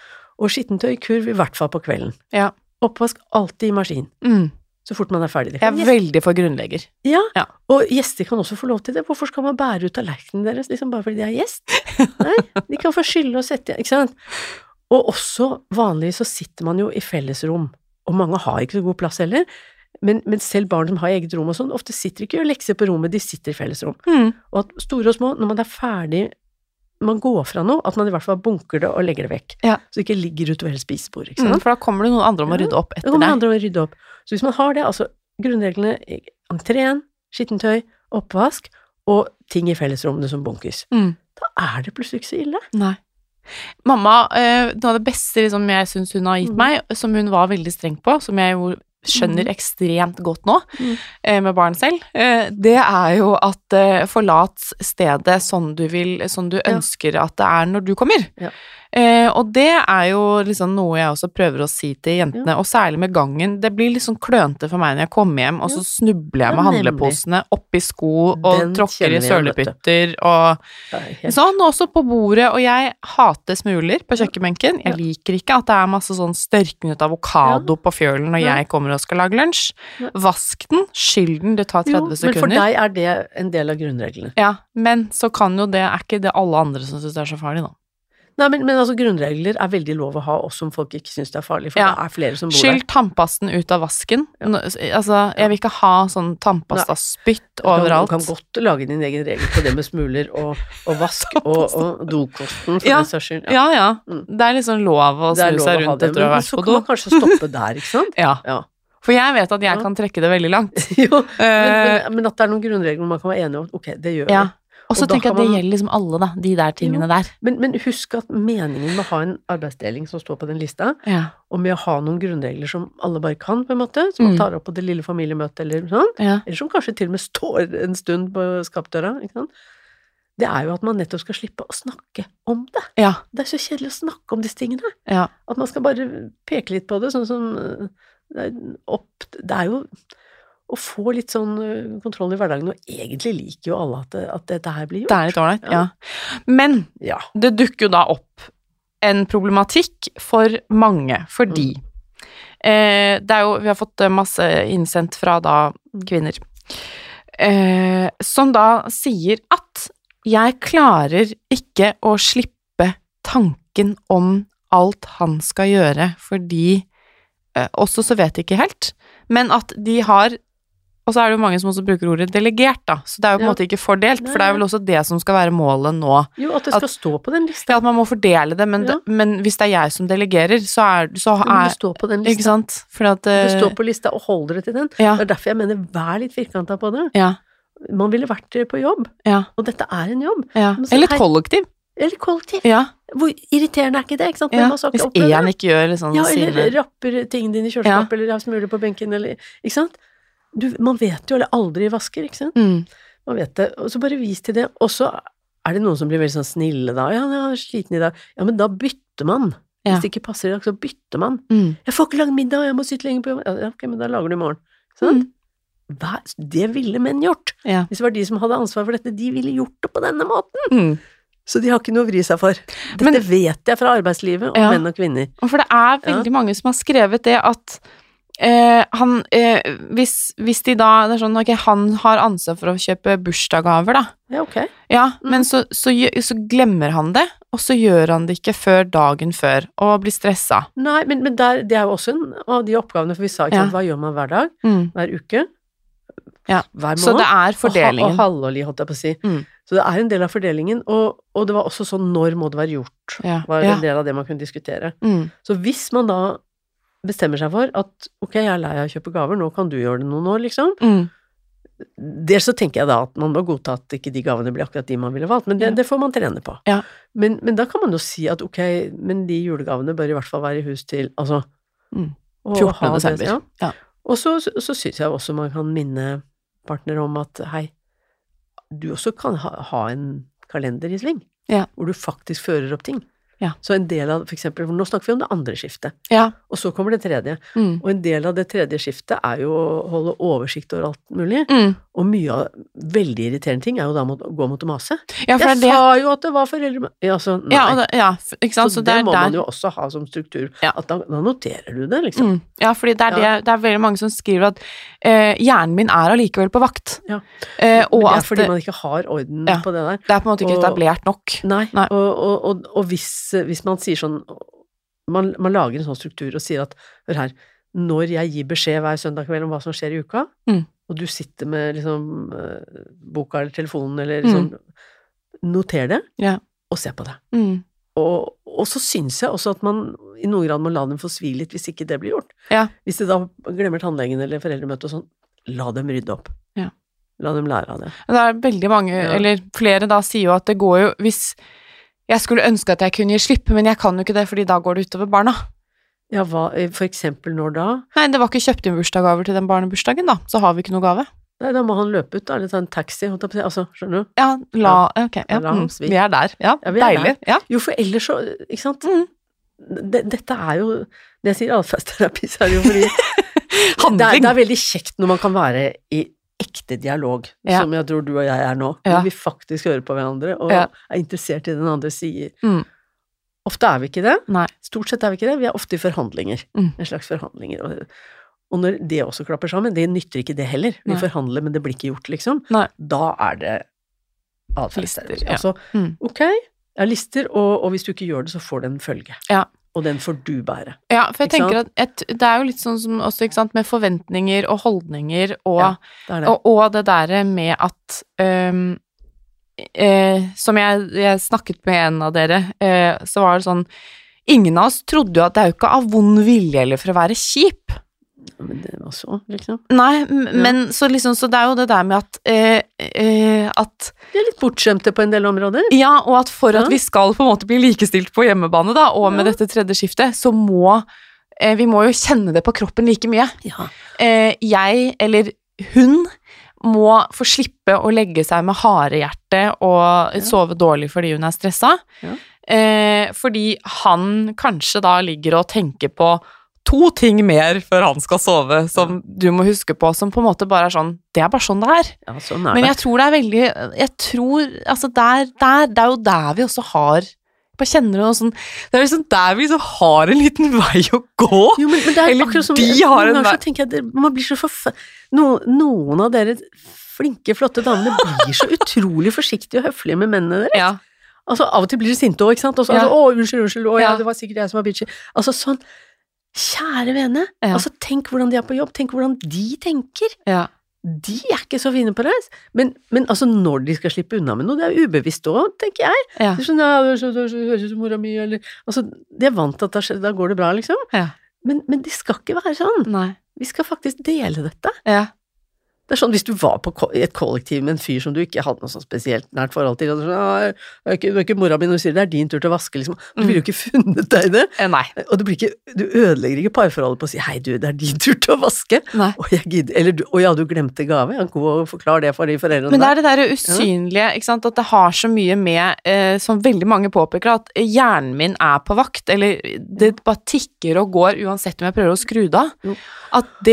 Og skittentøy, kurv i hvert fall på kvelden. Ja. Oppvask alltid i maskin. Så fort man er ferdig. Jeg er veldig for grunnlegger. Ja, og gjester kan også få lov til det. Hvorfor skal man bære ut tallerkenen deres, liksom bare fordi de er gjest? Nei, de kan få skylle og sette, ikke sant? Og også vanligvis så sitter man jo i fellesrom, og mange har ikke så god plass heller, men selv barn som har eget rom og sånn, ofte sitter ikke og lekser på rommet, de sitter i fellesrom. Og at store og små, når man er ferdig, man går fra noe, at man i hvert fall bunker det og legger det vekk. Ja. Så det ikke ligger utover hele spisebord, ikke sant? For da kommer det noen andre om å rydde opp etter det. Det kommer andre om å rydde opp. Så hvis man har det, altså grunnreglene, entreen, skittentøy, oppvask, og ting i fellesrommene som bunkes, da er det plutselig ikke så ille. Nei. Mamma, noe av det beste liksom, jeg synes hun har gitt meg, som hun var veldig streng på, som jeg jo skjønner ekstremt godt nå, med barn selv, det er jo at forlat stedet sånn du ønsker at det er når du kommer. Ja. Og det er jo liksom noe jeg også prøver å si til jentene, og særlig med gangen. Det blir liksom klønete for meg når jeg kommer hjem, og så snubler jeg med handleposene oppi sko, og tråkker i sølepytter, og sånn, også på bordet, og jeg hater smuler på kjøkkenbenken. Jeg liker ikke at det er masse sånn størkning ut avokado på fjølen når jeg kommer og skal lage lunsj. Vask den, skyll den, det tar 30 sekunder. Men for deg er det en del av grunnreglene. Ja, men så kan jo det, er ikke det alle andre som synes det er så farlig nå. Nei, men altså grunnregler er veldig lov å ha, også om folk ikke synes det er farlig, for det er flere som bor der. Skyll tannpasten ut av vasken. Altså, jeg vil ikke ha sånn tannpastaspytt overalt. Du kan godt lage din egen regel på det med smuler og vask og dokosten, for den saks skyld. Ja. Det er liksom lov å snu seg rundt etter å ha vært på do. Men så kan man kanskje stoppe der, ikke sant? Ja. For jeg vet at jeg kan trekke det veldig langt. Jo, men at det er noen grunnregler man kan være enig om, ok, det gjør vi.
Og så tenker jeg at det gjelder liksom alle da, de der tingene der.
Men husk at meningen med å ha en arbeidsdeling som står på den lista, og med å ha noen grunnregler som alle bare kan, på en måte, som man tar opp på det lille familiemøtet eller sånn, eller som kanskje til og med står en stund på skapdøra, ikke sant? Det jo at man nettopp skal slippe å snakke om det. Det så kjedelig å snakke om disse tingene. At man skal bare peke litt på det, sånn som det jo å få litt sånn kontroll i hverdagen, og egentlig liker jo alle at dette her blir gjort.
Det litt ordentlig, Men det dukker jo da opp en problematikk for mange, fordi det jo, vi har fått masse innsendt fra da kvinner, som da sier at jeg klarer ikke å slippe tanken om alt han skal gjøre, fordi også så vet jeg ikke helt, men at de har. Og så det jo mange som også bruker ordet delegert da, så det jo på en måte ikke fordelt, for det vel også det som skal være målet nå.
Jo, at det skal stå på den lista.
Ja, at man må fordele det, men hvis det jeg som delegerer, så
det står på den lista.
Ikke sant?
Det står på lista, og holder det til den. Det derfor jeg mener, vær litt firkantet på det. Man ville vært på jobb, og dette en jobb.
Eller kollektiv.
Eller kollektiv. Hvor irriterende ikke det, ikke sant?
Hvis en ikke gjør sånn
eller rapper tingene dine i kjøleskapet, eller har smuler på benken, eller, ikke sant? Man vet jo, eller aldri vasker, ikke sant? Man vet det, og så bare vis til det, og så det noen som blir veldig sånn snille da, jeg er sliten i dag, men da bytter man, hvis det ikke passer i dag, så bytter man. Jeg får ikke lage middag, jeg må sitte lenge på jobb, ok, men da lager du i morgen, sant? Det ville menn gjort, hvis det var de som hadde ansvar for dette, de ville gjort det på denne måten, så de har ikke noe å vri seg for. Dette vet jeg fra arbeidslivet, om menn og kvinner.
For det veldig mange som har skrevet det at hvis de da, det sånn, ok, han har ansvar for å kjøpe bursdagsgaver da. Men så glemmer han det, og så gjør han det ikke før dagen før, og blir stresset.
Nei, men det jo også en av de oppgavene, for vi sa ikke sant, hva gjør man hver dag, hver uke, hver måned,
så det fordelingen.
Og halvårlig, holdt jeg på å si. Så det en del av fordelingen, og det var også sånn, når må det være gjort, var en del av det man kunne diskutere. Så hvis man da bestemmer seg for at, ok, jeg lei av å kjøpe gaver, nå kan du gjøre det noen år, liksom. Der så tenker jeg da at man må godta at ikke de gavene blir akkurat de man ville valgt, men det får man trene på. Men da kan man jo si at, ok, men de julegavene bør i hvert fall være i hus til, altså,
14. desember.
Og så synes jeg også man kan minne partner om at, hei, du også kan ha en kalender i sving, hvor du faktisk fører opp ting. Så en del av, for eksempel, nå snakker vi om det andre skiftet, og så kommer det tredje, og en del av det tredje skiftet jo å holde oversikt over alt mulig, og mye av veldig irriterende ting jo da å gå mot å mase. Jeg sa jo at det var foreldre, altså, nei.
Ikke sant?
Så det må man jo også ha som struktur, at da noterer du det, liksom.
Ja, fordi det veldig mange som skriver at hjernen min allikevel på vakt.
Men det fordi man ikke har orden på det der.
Det på en måte ikke etablert nok.
Nei. Og hvis man sier sånn, man lager en sånn struktur og sier at, hør her, når jeg gir beskjed hver søndag kveld om hva som skjer i uka, og du sitter med liksom boka eller telefonen eller liksom, noter det, og se på det. Og så synes jeg også at man i noen grad må la dem få svi litt hvis ikke det blir gjort. Hvis de da glemmer tannlegen eller foreldremøte og sånn, la dem rydde opp. La dem lære av det. Det
veldig mange, eller flere da sier jo at det går jo, hvis jeg skulle ønske at jeg kunne gi slipp, men jeg kan jo ikke det, fordi da går det utover barna.
Ja, for eksempel når da?
Nei, det var ikke kjøpt inn bursdagsgaver til den barnebursdagen da, så har vi ikke noe gave.
Nei, da må han løpe ut da, eller ta en taxi, altså, skjønner du?
Ja, ok, vi der, deilig.
Jo, for ellers så, ikke sant? Dette jo, når jeg sier atferdsterapi, så det jo fordi det veldig kjekt når man kan være i ekte dialog, som jeg tror du og jeg nå, hvor vi faktisk hører på hverandre, og interessert i den andre sier. Ofte vi ikke det.
Nei.
Stort sett vi ikke det. Vi ofte i forhandlinger. En slags forhandlinger. Og når det også klapper sammen, det nytter ikke det heller. Vi forhandler, men det blir ikke gjort, liksom.
Nei.
Da det atferdsterapi. Altså, ok, jeg har lister, og hvis du ikke gjør det, så får det en følge. Og den får du bære. Ja, for jeg tenker at det jo litt sånn som også, ikke sant, med forventninger og holdninger, og det der med at som jeg snakket med en av dere, så var det sånn, ingen av oss trodde jo at det jo ikke av vond vilje eller for å være kjip, Men det var så, liksom.
Nei, men så liksom, så det er jo det der med at
De er litt bortskjemte på en del områder.
Ja, og at for at vi skal på en måte bli likestilt på hjemmebane da, og med dette tredje skiftet, så vi må jo kjenne det på kroppen like mye.
Ja.
Jeg, eller hun, må få slippe å legge seg med harehjerte og sove dårlig fordi hun er stresset.
Ja.
Fordi han kanskje da ligger og tenker på 2 ting mer før han skal sove, som du må huske på, som på en måte bare er sånn, det er bare sånn det er.
Ja, sånn er
Men
det.
jeg tror det er veldig, altså det er jo der vi også har, bare kjenner noe sånn, det er liksom der vi så har en liten vei å gå.
Jo, men det er
eller
akkurat som,
de har en vei.
Så tenker jeg, man blir så noen av dere flinke, flotte damene blir så utrolig forsiktige og høflige med mennene deres.
Ja.
Altså, av og til blir de sinte også, ikke sant? Og så, unnskyld, det var sikkert jeg som var bitchy. Altså, sånn, kjære vene, altså, tenk hvordan de er på jobb, tenk hvordan de tenker.
Ja.
De er ikke så fine på det, men altså, når de skal slippe unna med noe, det er ubevisst også, tenker jeg.
Ja.
Det er sånn, du høres ut som mora mi, eller, altså, de er vant til at da går det bra, liksom.
Ja.
Men det skal ikke være sånn.
Nei.
Vi skal faktisk dele dette.
Ja.
Det er sånn, hvis du var i et kollektiv med en fyr som du ikke hadde noe sånn spesielt nært forhold til, og du sånn, det er ikke mora mi når du sier det er din tur til å vaske, liksom. Du ville jo ikke funnet deg i det.
Nei.
Og du ødelegger ikke parforholdet på å si, hei du, det er din tur til å vaske.
Nei.
Og jeg gidder, eller du glemte gave, jeg kan gå og forklare det for de foreldrene.
Men det er det der usynlige, ikke sant, at det har så mye med, som veldig mange påpeker, at hjernen min er på vakt, eller det bare tikker og går, uansett om jeg prøver å skru det av. At det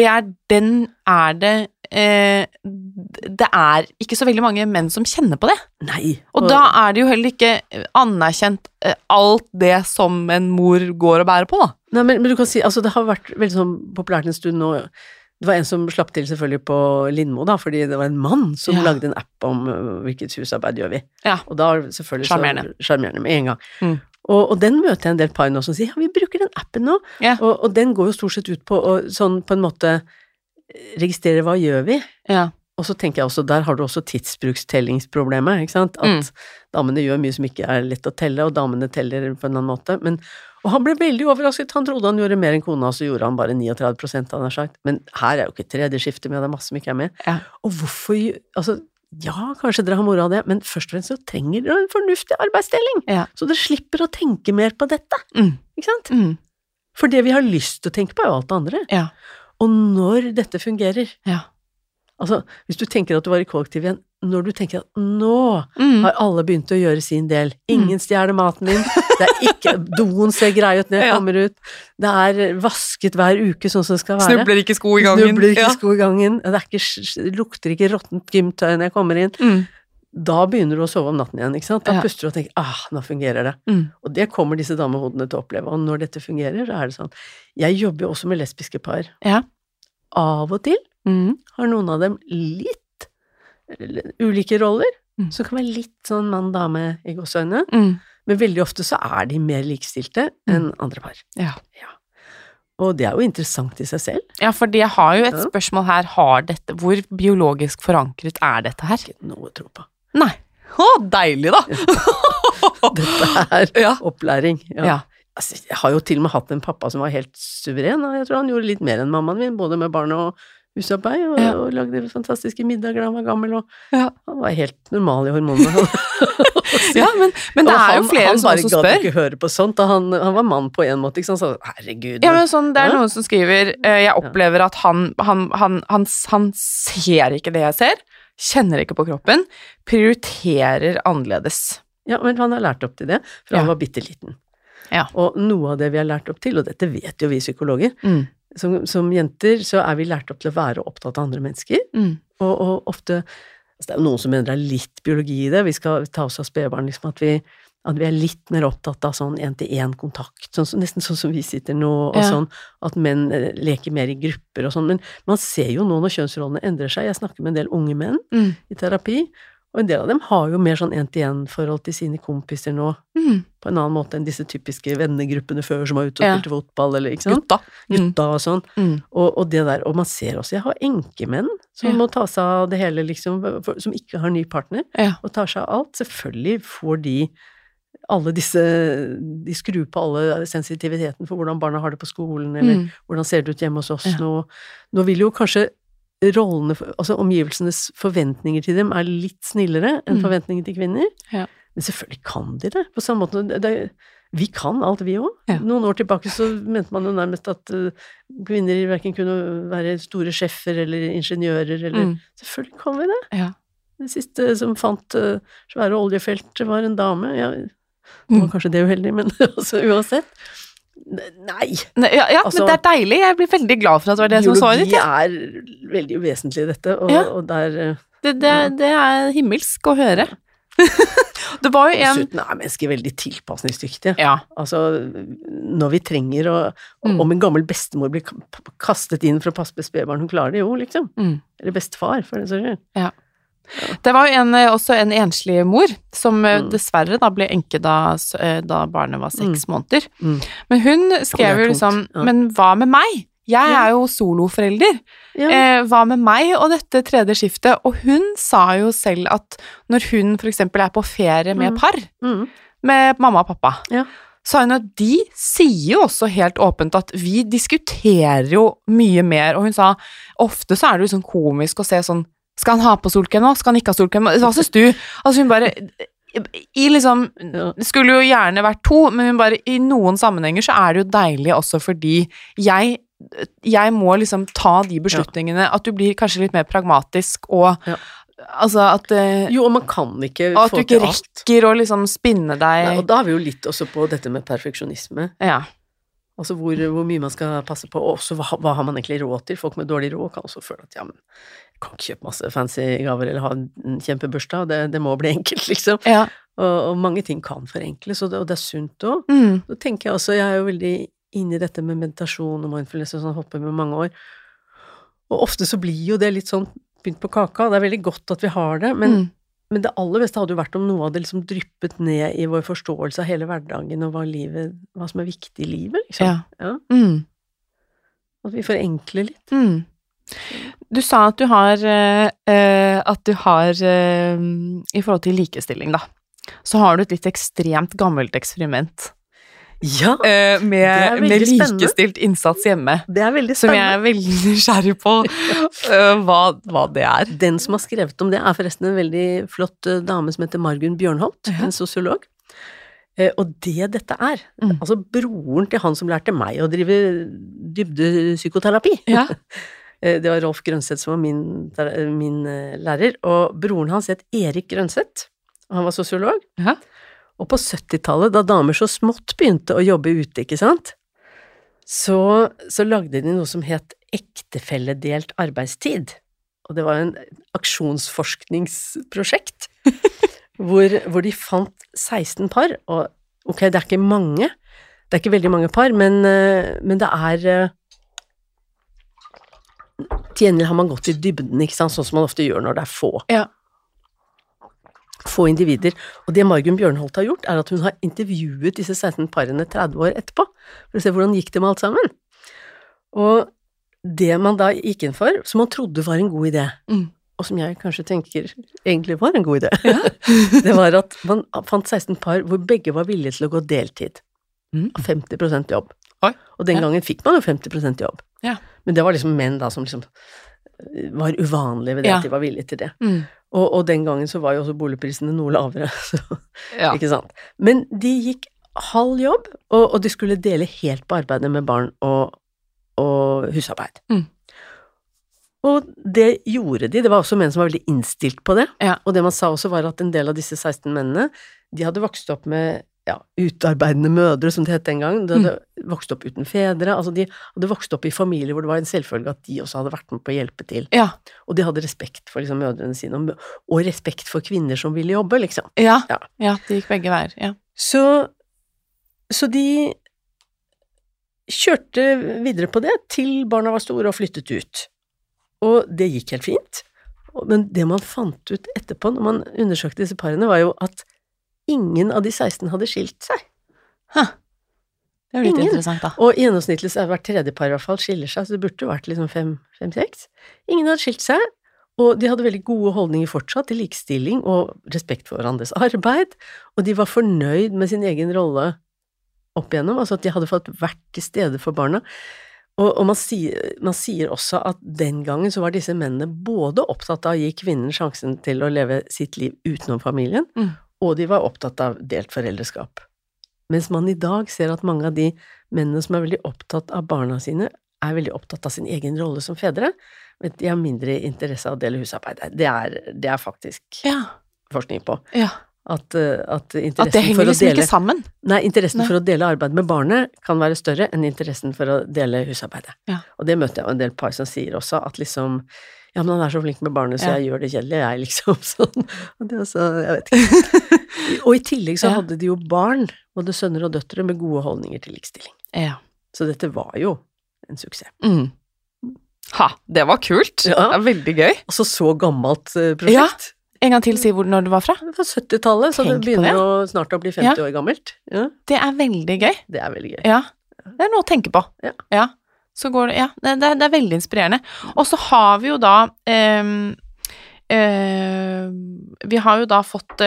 er ikke så veldig mange menn som kjenner på det.
Nei.
Og da er det jo heller ikke anerkjent alt det som en mor går og bærer på, da.
Nei, men du kan si, altså det har vært veldig sånn populært en stund nå. Det var en som slapp til selvfølgelig på Lindmo da, fordi det var en mann som lagde en app om hvilket husarbeid gjør vi. Ja. Og da selvfølgelig charmerende med en gang. Og den møter jeg en del par nå som sier, ja, vi bruker den appen nå. Ja. Og den går jo stort sett ut på sånn på en måte registrere hva gjør vi? Ja. Og så tenker jeg også, der har du også tidsbrukstellingsproblemet, ikke sant? At damene gjør mye som ikke er lett å telle, og damene teller på en annen måte. Og han ble veldig overrasket, han trodde han gjorde mer enn kona, og så gjorde han bare 39%, han har sagt. Men her er jo ikke tredje skifte med, det er masse som ikke er med. Ja. Og hvorfor, altså, ja, kanskje dere har moro av det, men først og fremst så trenger dere en fornuftig arbeidsdeling. Ja. Så dere slipper å tenke mer på dette, ikke sant? For det vi har lyst til å tenke på er jo alt det andre. Ja. Og når dette fungerer, altså, hvis du tenker at du var i kollektiv igjen, når du tenker at nå har alle begynt å gjøre sin del, ingen stjeler maten din, det er ikke, doen ser grei ut når jeg kommer ut, det er vasket hver uke sånn som det skal være.
Snubler ikke sko i gangen.
Det lukter ikke råttent gymtøy når jeg kommer inn. Da begynner du å sove om natten igjen, ikke sant? Da puster du og tenker, nå fungerer det. Og det kommer disse damehodene til å oppleve, og når dette fungerer, så er det sånn. Jeg jobber jo også med lesbiske par. Ja. Av og til har noen av dem litt ulike roller, som kan være litt sånn mann-dame i gåseøyne, men veldig ofte så er de mer likestilte enn andre par. Ja. Og det er jo interessant i seg selv. Ja, for jeg har jo et spørsmål her, hvor biologisk forankret er dette her? Ikke noe å tro på. Nei. Deilig da! Dette er opplæring. Ja. Altså, jeg har jo til og med hatt en pappa som var helt suveren, og jeg tror han gjorde litt mer enn mammaen min, både med barn og husarbeid, og lagde fantastiske middager da han var gammel, og han var helt normal i hormonene. Ja, men det er jo flere som også spør. Han bare gadd ikke høre på sånt, og han var mann på en måte, ikke sant, så herregud. Ja, men sånn, det er noen som skriver, jeg opplever at han ser ikke det jeg ser, kjenner ikke på kroppen, prioriterer annerledes. Ja, men han har lært opp til det, for han var bitteliten. Ja. Og noe av det vi har lært opp til, og dette vet jo vi psykologer, som jenter så er vi lært opp til å være opptatt av andre mennesker, og ofte, altså det er jo noen som mener det er litt biologi i det, vi skal ta oss av spedbarn, liksom at vi er litt mer opptatt av sånn en-til-en kontakt, nesten sånn som vi sitter nå, og sånn, at menn leker mer i grupper og sånn, men man ser jo nå når kjønnsrollene endrer seg, jeg snakker med en del unge menn i terapi, og en del av dem har jo mer sånn en-til-en forhold til sine kompiser nå, på en annen måte enn disse typiske vennegruppene før som var ute og spilte fotball, eller ikke sant? Gutta og sånn. Og det der, og man ser også, jeg har enkemenn som må ta seg av det hele, liksom, som ikke har ny partner, og tar seg av alt. Selvfølgelig får de alle disse, de skrur på alle sensitiviteten for hvordan barna har det på skolen, eller hvordan ser det ut hjemme hos oss nå. Nå vil jo kanskje rollene, altså omgivelsenes forventninger til dem litt snillere enn forventninger til kvinner.
Ja.
Men selvfølgelig kan de det, på samme måte. Vi kan alt, vi også.
Ja.
Noen år tilbake så mente man jo nærmest at kvinner hverken kunne være store sjefer eller ingeniører, eller selvfølgelig kan vi det.
Ja.
Det siste som fant svære oljefelt var en dame. Ja, det var kanskje det uheldig, men altså, uansett. Nei.
Altså, men det deilig. Jeg blir veldig glad for at det var det som så ut.
Biologi veldig uvesentlig i dette, og der...
Det himmelsk å høre. Det var jo en...
Dessuten mennesker veldig tilpasningsdyktige.
Ja.
Altså, når vi trenger om en gammel bestemor blir kastet inn for å passe på spedbarn, hun klarer det jo, liksom. Eller bestefar, for det så skjer.
Ja. Det var jo også en enslig mor, som dessverre da ble enke da barnet var 6 måneder. Men hun skrev jo liksom, men hva med meg? Jeg jo soloforelder. Hva med meg og dette tredje skiftet? Og hun sa jo selv at når hun for eksempel på ferie med par, med mamma og pappa, sa hun at de sier jo også helt åpent at vi diskuterer jo mye mer, og hun sa, ofte så det jo sånn komisk å se sånn, skal han ha på solkrem nå? Skal han ikke ha solkrem? Hva synes du? Altså hun bare, det skulle jo gjerne vært 2, men hun bare, i noen sammenhenger så det jo deilig også fordi jeg må liksom ta de beslutningene, at du blir kanskje litt mer pragmatisk, og altså at
jo, og man kan ikke
få til alt. Og at du ikke rekker å liksom spinne deg.
Nei, og da vi jo litt også på dette med perfeksjonisme.
Ja.
Altså hvor mye man skal passe på, og også hva har man egentlig råd til? Folk med dårlig råd kan også føle at, ja, men jeg kan ikke kjøpe masse fancy gaver, eller ha en kjempebursdag, det må bli enkelt, liksom. Ja. Og mange ting kan forenkles, og det sunt også. Så tenker jeg også, jeg jo veldig inne i dette med meditasjon og mindfulness, og sånn, holdt på med mange år. Og ofte så blir jo det litt sånn pynt på kaka, det veldig godt at vi har det, men det aller beste hadde jo vært om noe hadde liksom dryppet ned i vår forståelse av hele hverdagen, og hva som viktig i livet, liksom. Ja. At vi forenkler litt. Du sa at du har i forhold til likestilling da, så har du et litt ekstremt gammelt eksperiment. Ja,
med likestilt innsats hjemme.
Det veldig spennende.
Som jeg veldig nysgjerrig på hva det
Den som har skrevet om det forresten en veldig flott dame som heter Margunn Bjørnholt, en sosiolog. Og dette altså broren til han som lærte meg å drive dybdepsykoterapi. Ja. Det var Rolf Grønseth som var min lærer, og broren hans het Erik Grønseth, og han var sosiolog. Ja. Og på 70-tallet, da damer så smått begynte å jobbe ute, ikke sant, så lagde de noe som het ektefelledelt arbeidstid. Og det var en aksjonsforskningsprosjekt, hvor de fant 16 par, og ok, det ikke mange, det ikke veldig mange par, men det til gjengjeld har man gått i dybden, ikke sant, sånn som man ofte gjør når det få. Ja. Få individer, og det Margunn Bjørnholt har gjort at hun har intervjuet disse 16 parene 30 år etterpå, for å se hvordan gikk det med alt sammen. Og det man da gikk inn for, som man trodde var en god idé, og som jeg kanskje tenker egentlig var en god idé, det var at man fant 16 par hvor begge var villige til å gå deltid, 50% jobb. Oi. Og den gangen fikk man jo 50% jobb. Ja. Men det var liksom menn da som liksom var uvanlige ved det at de var villige til det. Og den gangen så var jo også boligprisene noe lavere, så, ikke sant. Men de gikk halv jobb, og de skulle dele helt på arbeidet med barn og husarbeid. Og det gjorde de, det var også menn som var veldig innstilt på det, og det man sa også var at en del av disse 16 mennene, de hadde vokst opp med utarbeidende mødre, som det het den gang, de hadde vokst opp uten fedre, altså de hadde vokst opp i familier hvor det var en selvfølge at de også hadde vært med på å hjelpe til. Ja. Og de hadde respekt for liksom mødrene sine, og respekt for kvinner som ville jobbe, liksom. Ja, det gikk begge veier, ja. Så de kjørte videre på det, til barna var store og flyttet ut. Og det gikk helt fint. Men det man fant ut etterpå, når man undersøkte disse parene, var jo at ingen av de 16 hadde skilt seg. Det jo litt interessant da. Og gjennomsnittlig så hvert tredje par i hvert fall skiller seg, så det burde jo vært liksom 5-6. Ingen hadde skilt seg, Og de hadde veldig gode holdninger fortsatt til likestilling og respekt for hverandres arbeid, og de var fornøyd med sin egen rolle opp igjennom, altså at de hadde fått vært til stede for barna. Og man sier også at den gangen så var disse mennene både opptatt av å gi kvinnen sjansen til å leve sitt liv utenom familien, og de var opptatt av delt foreldreskap. Mens man i dag ser at mange av de mennene som er veldig opptatt av barna sine, er veldig opptatt av sin egen rolle som fedre, men de har mindre interesse av å dele husarbeid. Det er faktisk forskning på.
Ja.
At
At det
interessen
henger
for å
liksom
dele
ikke sammen.
Nei, interessen for å dele arbeid med barnet kan være større enn interessen for å dele husarbeidet.
Ja.
Og det møter jeg jo en del par som sier også, at liksom ja, men han er så flink med barnet, så jeg gjør det kjedelig, jeg liksom sånn. Og det også, jeg vet ikke. Og i tillegg så hadde de jo barn, både sønner og døtre, med gode holdninger til likestilling.
Ja.
Så dette var jo en suksess.
Ha, det var kult.
Ja.
Det er veldig gøy.
Altså så gammelt prosjekt.
En gang til, si når det var fra.
Det var 70-tallet, så
Tenk
det begynner jo snart å bli 50 år gammelt. Ja.
Det er veldig gøy.
Det er veldig gøy.
Ja, det er noe å tenke på.
Ja.
Så går det, det er veldig inspirerende. Og så har vi jo da vi har jo da fått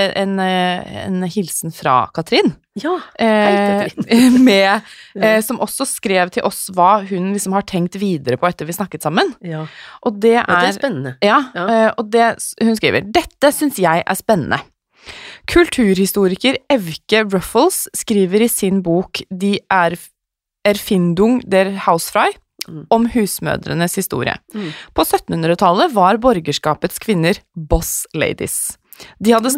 en hilsen fra Katrin.
Ja, hei Katrin.
Som også skrev til oss hva hun liksom har tenkt videre på etter vi snakket sammen.
Ja.
Og det
det er spennende.
Og det hun skriver, dette synes jeg er spennende. Kulturhistoriker Evke Ruffles skriver i sin bok Die Erfindung der Hausfrau om husmødrenes historie. På 1700-tallet var borgerskapets kvinner boss ladies. De hadde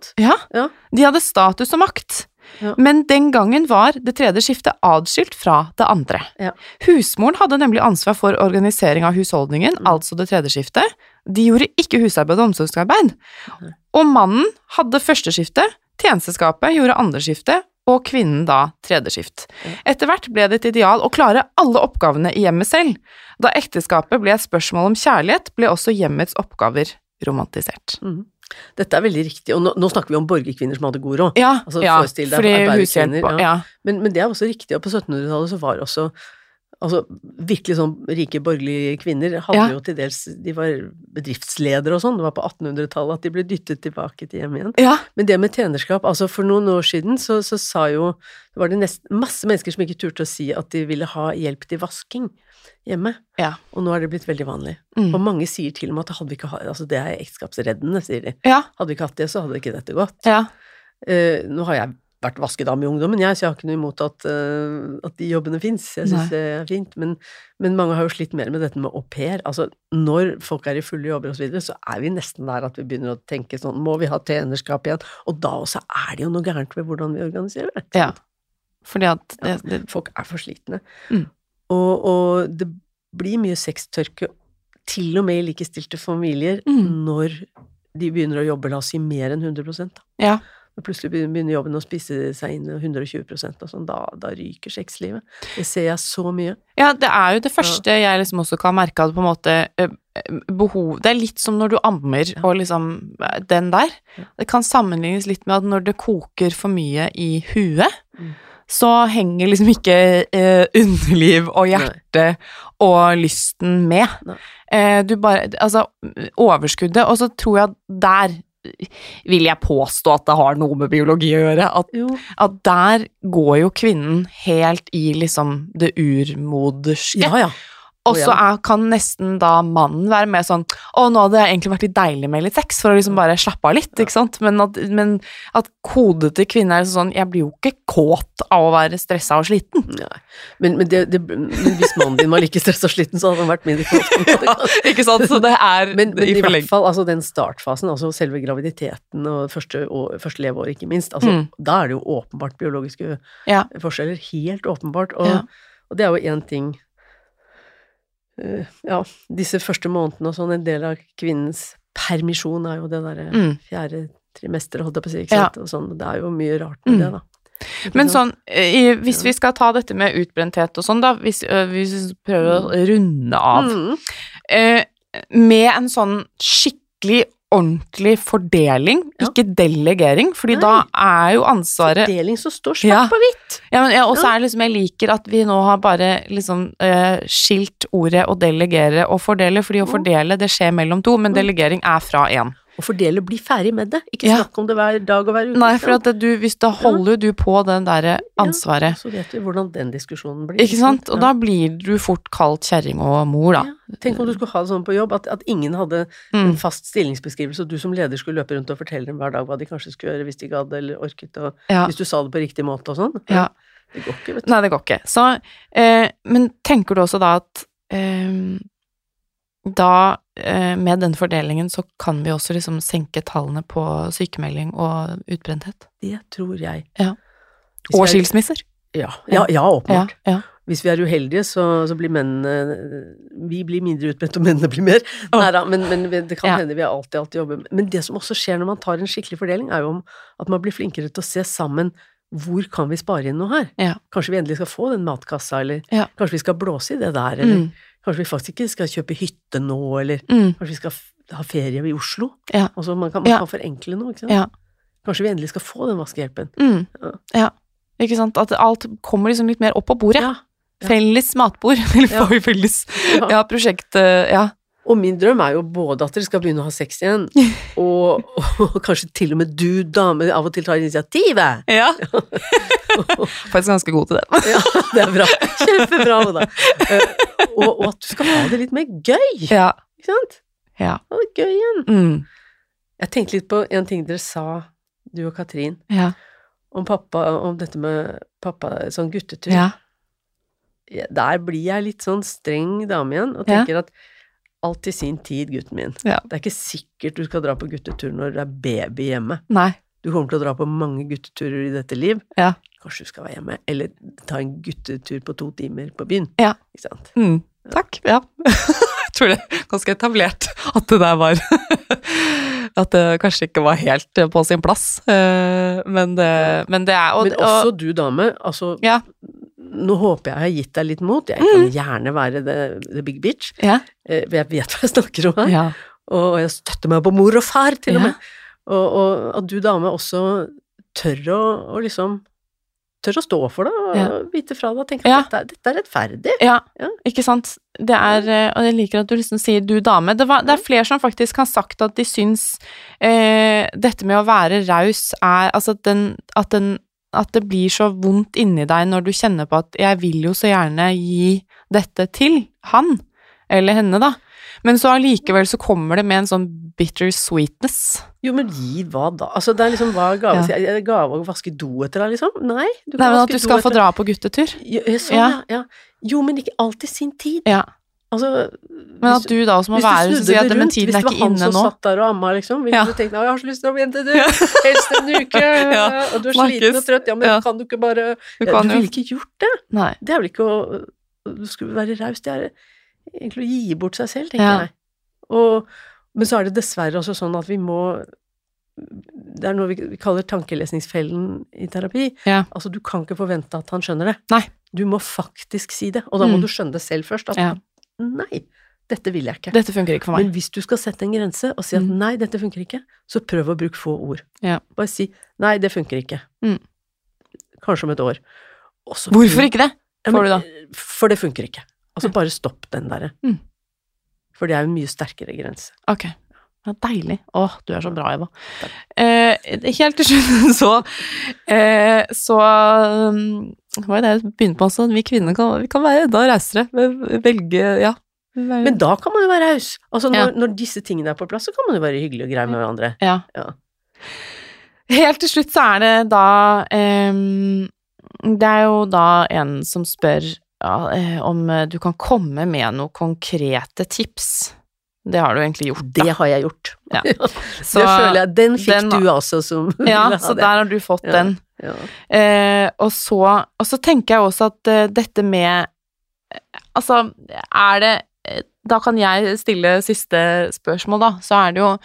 de hadde status og makt. Men den gangen var det tredje skiftet adskilt fra det andre. Husmoren hadde nemlig ansvar for organisering av husholdningen, altså det tredje skiftet. De gjorde ikke husarbeid og omsorgsarbeid. Og mannen hadde første skiftet, tjenesteskapet gjorde andre skiftet, og kvinnen da tredje skift. Etter hvert ble det et ideal å klare alle oppgavene i hjemmet selv. Da ekteskapet ble et spørsmål om kjærlighet, ble også hjemmets oppgaver romantisert.
Dette er veldig riktig, og nå snakker vi om borgerkvinner som hadde god råd.
Fordi hushjelp,
Men det er også riktig, og på 1700-tallet så var også virkelig sånn rike borgerlige kvinner hadde jo til dels, de var bedriftsledere og sånn, det var på 1800-tallet at de ble dyttet tilbake til hjem igjen. Men det med tjenerskap, altså for noen år siden så sa jo, det var det masse mennesker som ikke turte å si at de ville ha hjelp til vasking hjemme. Og nå er det blitt veldig vanlig. Og mange sier til og med at hadde vi ikke hatt, det er ekteskapsreddende, sier de. Hadde vi ikke hatt det, så hadde ikke dette gått. Nå har jeg vært vaskedame i ungdommen, så jeg har ikke noe imot at de jobbene finnes. Jeg synes det er fint, men mange har jo slitt mer med dette med au pair. Altså, når folk er i fulle jobber og så videre, så er vi nesten der at vi begynner å tenke sånn, må vi ha tjenerskap igjen? Og da også er det jo noe gærent ved hvordan vi organiserer det.
Fordi at
folk er for slitne. Og det blir mye sextørke, til og med i likestilte familier, når de begynner å jobbe, la oss si, mer enn 100%. Og plutselig begynner jobben å spise seg inn 120% og sånn, da ryker sexlivet. Det ser jeg så mye.
Ja, det er jo det første jeg liksom også kan merke at på en måte behov, det er litt som når du ammer og liksom den der. Det kan sammenlignes litt med at når det koker for mye i huet, så henger liksom ikke underliv og hjerte og lysten med. Du bare, altså overskuddet, og så tror jeg der vil jeg påstå at det har noe med biologi å gjøre, at der går jo kvinnen helt i liksom det urmoderske. Og så kan nesten da mannen være med sånn, nå hadde det egentlig vært litt deilig med litt sex, for å liksom bare slappe av litt, ikke sant? Men at kodet til kvinner er sånn, jeg blir jo ikke kåt av å være stresset og sliten.
Men hvis mannen din var like stresset og sliten, så hadde han vært mindre kåt.
Ikke sant? Så det er
men i hvert fall, altså den startfasen, altså selve graviditeten og første leveår, ikke minst, altså da er det jo åpenbart biologiske forskjeller, helt åpenbart, og det er jo en ting disse første månedene og sånn, en del av kvinnens permisjon er jo det der 4. trimester, holdt jeg på å si, ikke sant? Og sånn, det er jo mye rart med det da.
Men sånn, hvis vi skal ta dette med utbrenthet og sånn da, hvis vi prøver å runde av, med en sånn skikkelig ordentlig fordeling, ikke delegering, fordi da jo ansvaret...
Fordeling som står svart på hvitt.
Ja, men og så det liksom, jeg liker at vi nå har bare liksom skilt ordet å delegere og fordele, fordi å fordele det skjer mellom to, men delegering fra en.
Og fordele, bli ferdig med det. Ikke snakk om det hver dag og hver uke.
Nei, for at hvis da holder du på den der ansvaret.
Så vet vi hvordan den diskusjonen blir.
Ikke sant? Og da blir du fort kalt kjerring og mor, da.
Ja. Tenk om du skulle ha det sånn på jobb, at ingen hadde en fast stillingsbeskrivelse, og du som leder skulle løpe rundt og fortelle dem hver dag hva de kanskje skulle gjøre hvis de ikke hadde eller orket, og hvis du sa det på riktig måte og sånn.
Ja.
Det går ikke, vet du.
Nei, det går ikke. Så, men tenker du også da at med den fordelingen så kan vi også liksom senke tallene på sykemelding og utbrenthet.
Det tror jeg.
Ja. Og skilsmisser.
Ja, åpenbart.
Ja.
Hvis vi uheldige, så blir mennene, vi blir mindre utbrent og mennene blir mer. Neida, men det kan hende vi alltid jobber. Men det som også skjer når man tar en skikkelig fordeling, jo om at man blir flinkere til å se sammen hvor kan vi spare inn noe her? Ja. Kanskje vi endelig skal få den matkassa, eller kanskje vi skal blåse i det der, eller kanskje vi faktisk ikke skal kjøpe hytte nå, eller kanskje vi skal ha ferie i Oslo. Ja. Altså man kan forenkle noe, ikke sant? Ja. Kanskje vi endelig skal få den vaskehjelpen. Ja, ikke sant? At alt kommer liksom litt mer opp på bordet. Ja. Felles matbord, eller felles prosjekt, Og min drøm jo både at dere skal begynne å ha sex igjen, og kanskje til og med du, dame, av og til tar initiativet. Ja.
Faktisk ganske god til det.
Ja, det bra. Kjempebra, da. Og at du skal ha det litt mer gøy. Ja. Ikke sant? Ja. Ha det gøy igjen. Jeg tenkte litt på en ting dere sa, du og Katrin, om pappa, om dette med pappa, sånn guttetur. Ja. Der blir jeg litt sånn streng dame igjen, og tenker at alt i sin tid, gutten min. Ja. Det ikke sikkert du skal dra på guttetur når det baby hjemme. Nei. Du kommer til å dra på mange gutteturer i dette liv. Ja. Kanskje du skal være hjemme, eller ta en guttetur på 2 timer på byen. Ja. Ikke sant?
Takk, ja. Jeg tror det ganske etablert at det der var at det kanskje ikke var helt på sin plass. Men det
Men også du, dame, altså nå håper jeg har gitt deg litt mot. Jeg kan gjerne være the big bitch. Ja. Jeg vet hva jeg snakker om her. Ja. Og jeg støtter meg på mor og far, til og med. Og at du, dame, også tør å stå for det, og vite fra deg, og tenke at dette rettferdig. Ja, ikke sant? Det og jeg liker at du liksom sier du, dame. Det flere som faktisk har sagt at de syns dette med å være raus altså at det blir så vondt inni deg når du kjenner på at jeg vil jo så gjerne gi dette til han, eller henne da. Men så allikevel så kommer det med en sånn bitter sweetness. Jo, men gi hva da? Altså det liksom, hva gave? Ja. Gave å vaske do etter deg, liksom? Nei.
Nei, men at du skal få dra på guttetur.
Ja. Jo, men ikke alltid sin tid. Ja. Altså,
men at du da også må være så si at den tiden ikke inne nå. Hvis det var han som
satt der og amma, liksom, ville du tenkt, jeg har så lyst til å jente, du, helst en uke, og du sliten og trøtt, men kan du ikke bare, du ville ikke gjort det. Nei. Det vel ikke du skulle være raus, det egentlig å gi bort seg selv, tenker jeg. Men så det dessverre også sånn at vi må, det noe vi kaller tankelesningsfellen i terapi, altså du kan ikke forvente at han skjønner det. Nei. Du må faktisk si det, og da må du skjønne det selv først, at nei, dette vil jeg ikke.
Dette funker ikke for meg.
Men hvis du skal sette en grense og si at nei, dette funker ikke, så prøv å bruke få ord. Ja. Bare si, nei, det funker ikke. Kanskje om et år.
Hvorfor ikke det? Får du da?
For det funker ikke. Altså bare stopp den der. For det en mye sterkere grense.
Ok. Ja, deilig. Åh, du så bra, Eva. Helt til slutt så hva det jeg begynner på også, vi kvinner kan være enda rausere, velge,
Men da kan man jo være raus. Altså når disse tingene på plass, så kan man jo være hyggelig og grei med hverandre. Ja.
Helt til slutt så det da, det jo da en som spør om du kan komme med noen konkrete tips. Det har du egentlig gjort, da.
Det har jeg gjort.
Ja.
Så, det føler jeg, den fikk du altså som
så der har du fått den. Ja. Og så tenker jeg også at dette med, altså, det, da kan jeg stille siste spørsmål da, så det jo,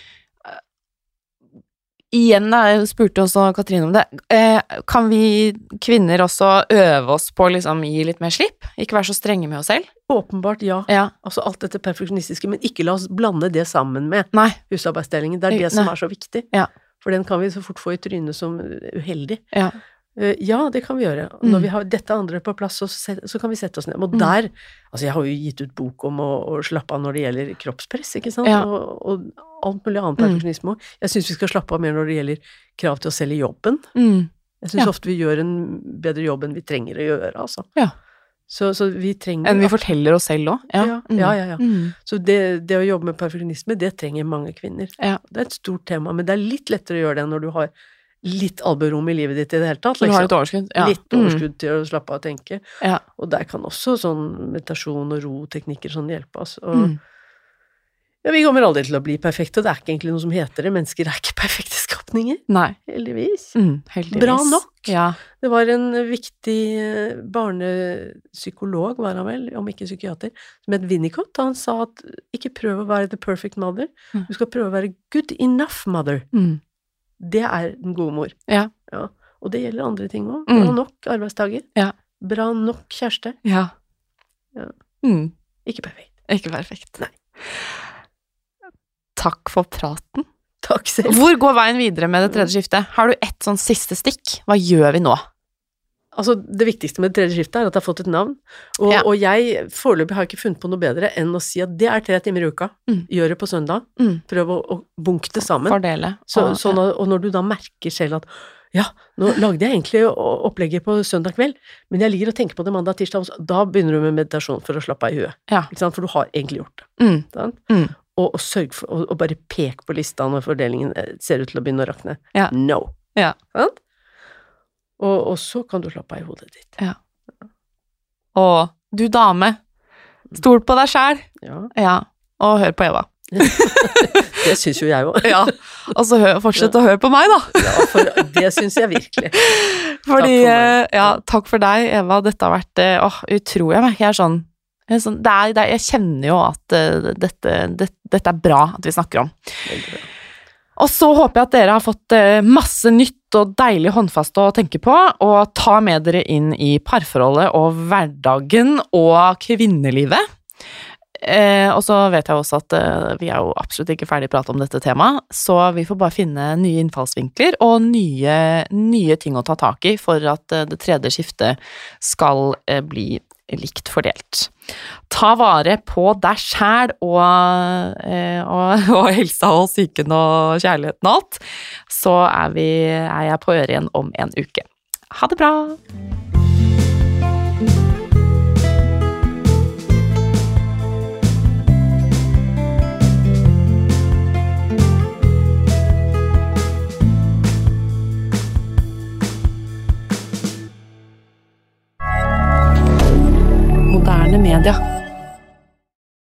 igjen da, jeg spurte også Katrine om det, kan vi kvinner også øve oss på liksom gi litt mer slipp? Ikke være så strenge med oss selv?
Åpenbart, ja.
Ja.
Altså alt dette perfeksjonistiske, men ikke la oss blande det sammen med
Nei.
husarbeidsdelingen. Det det som så viktig.
Ja.
For den kan vi så fort få i trynet som uheldig.
Ja.
Ja, det kan vi gjøre. Når vi har dette andre på plass, så kan vi sette oss ned. Og der, altså jeg har jo gitt ut bok om å slappe av når det gjelder kroppspress, ikke sant?
Ja.
Og alt mulig annet perfeksjonisme. Jeg synes vi skal slappe av mer når det gjelder krav til å selge jobben. Jeg synes ofte vi gjør en bedre jobb enn vi trenger å gjøre, altså.
Ja.
Så vi trenger...
Enn vi forteller oss selv også. Ja.
Ja. Så det å jobbe med perfeksjonisme, det trenger mange kvinner.
Ja.
Det er et stort tema, men det er litt lettere å gjøre det når du har litt albuerom i livet ditt i det hele tatt.
Liksom. Du har litt overskudd. Ja.
Litt overskudd til å slappe av og tenke.
Ja.
Og der kan også sånn meditasjon og ro-teknikker sånn hjelpe oss. Og ja, vi kommer aldri til å bli perfekte, og det er ikke egentlig noe som heter det. Mennesker er ikke perfekte skapninger.
Nei.
Heldigvis.
Heldigvis.
Bra nok.
Ja.
Det var en viktig barnepsykolog, var han vel, om ikke psykiater, som het Winnicott. Han sa at ikke prøv å være the perfect mother, du skal prøve å være good enough mother. Det er den gode mor.
Ja.
Og det gjelder andre ting også. Bra nok arbeidstager.
Ja.
Bra nok kjæreste.
Ja.
Ikke perfekt.
Ikke perfekt.
Nei.
Takk for praten.
Takk selv.
Hvor går veien videre med det tredje skiftet? Har du ett sånn siste stikk? Hva gjør vi nå?
Altså, det viktigste med det tredje skiftet er at det har fått et navn. Og jeg foreløpig har ikke funnet på noe bedre enn å si at det er 3 timer i uka. Gjør det på søndag. Prøv å bunke det sammen.
Fordele.
Og når du da merker selv at ja, nå lagde jeg egentlig opplegget på søndag kveld, men jeg ligger og tenker på det mandag, tirsdag, da begynner du med meditasjon for å slappe av i huet.
Ja.
Ikke sant? For du har egentlig gjort det. Og sørg for å bare peke på lista når fordelingen ser ut til å begynne å rakne.
Ja.
No.
Ja.
Sant? Og så kan du slappe av i hodet ditt.
Ja. Og du dame, stol på deg selv. Ja. Og hør på Eva.
Det synes jo jeg også.
Ja. Og så fortsett å høre på meg, da.
Ja, for det synes jeg virkelig.
Fordi, takk for deg, Eva. Dette har vært utrolig. Jeg merker jeg er sånn jeg kjenner jo at dette er bra at vi snakker om. Og så håper jeg at dere har fått masse nytt og deilig håndfast å tenke på, og ta med dere inn i parforholdet og hverdagen og kvinnelivet. Og så vet jeg også at vi er jo absolutt ikke ferdig å prate om dette temaet, så vi får bare finne nye innfallsvinkler og nye ting å ta tak i for at det tredje skiftet skal bli likt fordelt. Ta vare på deg selv og helsa og psyken og kjærligheten og alt, så er jeg på øret igjen om en uke. Ha det bra!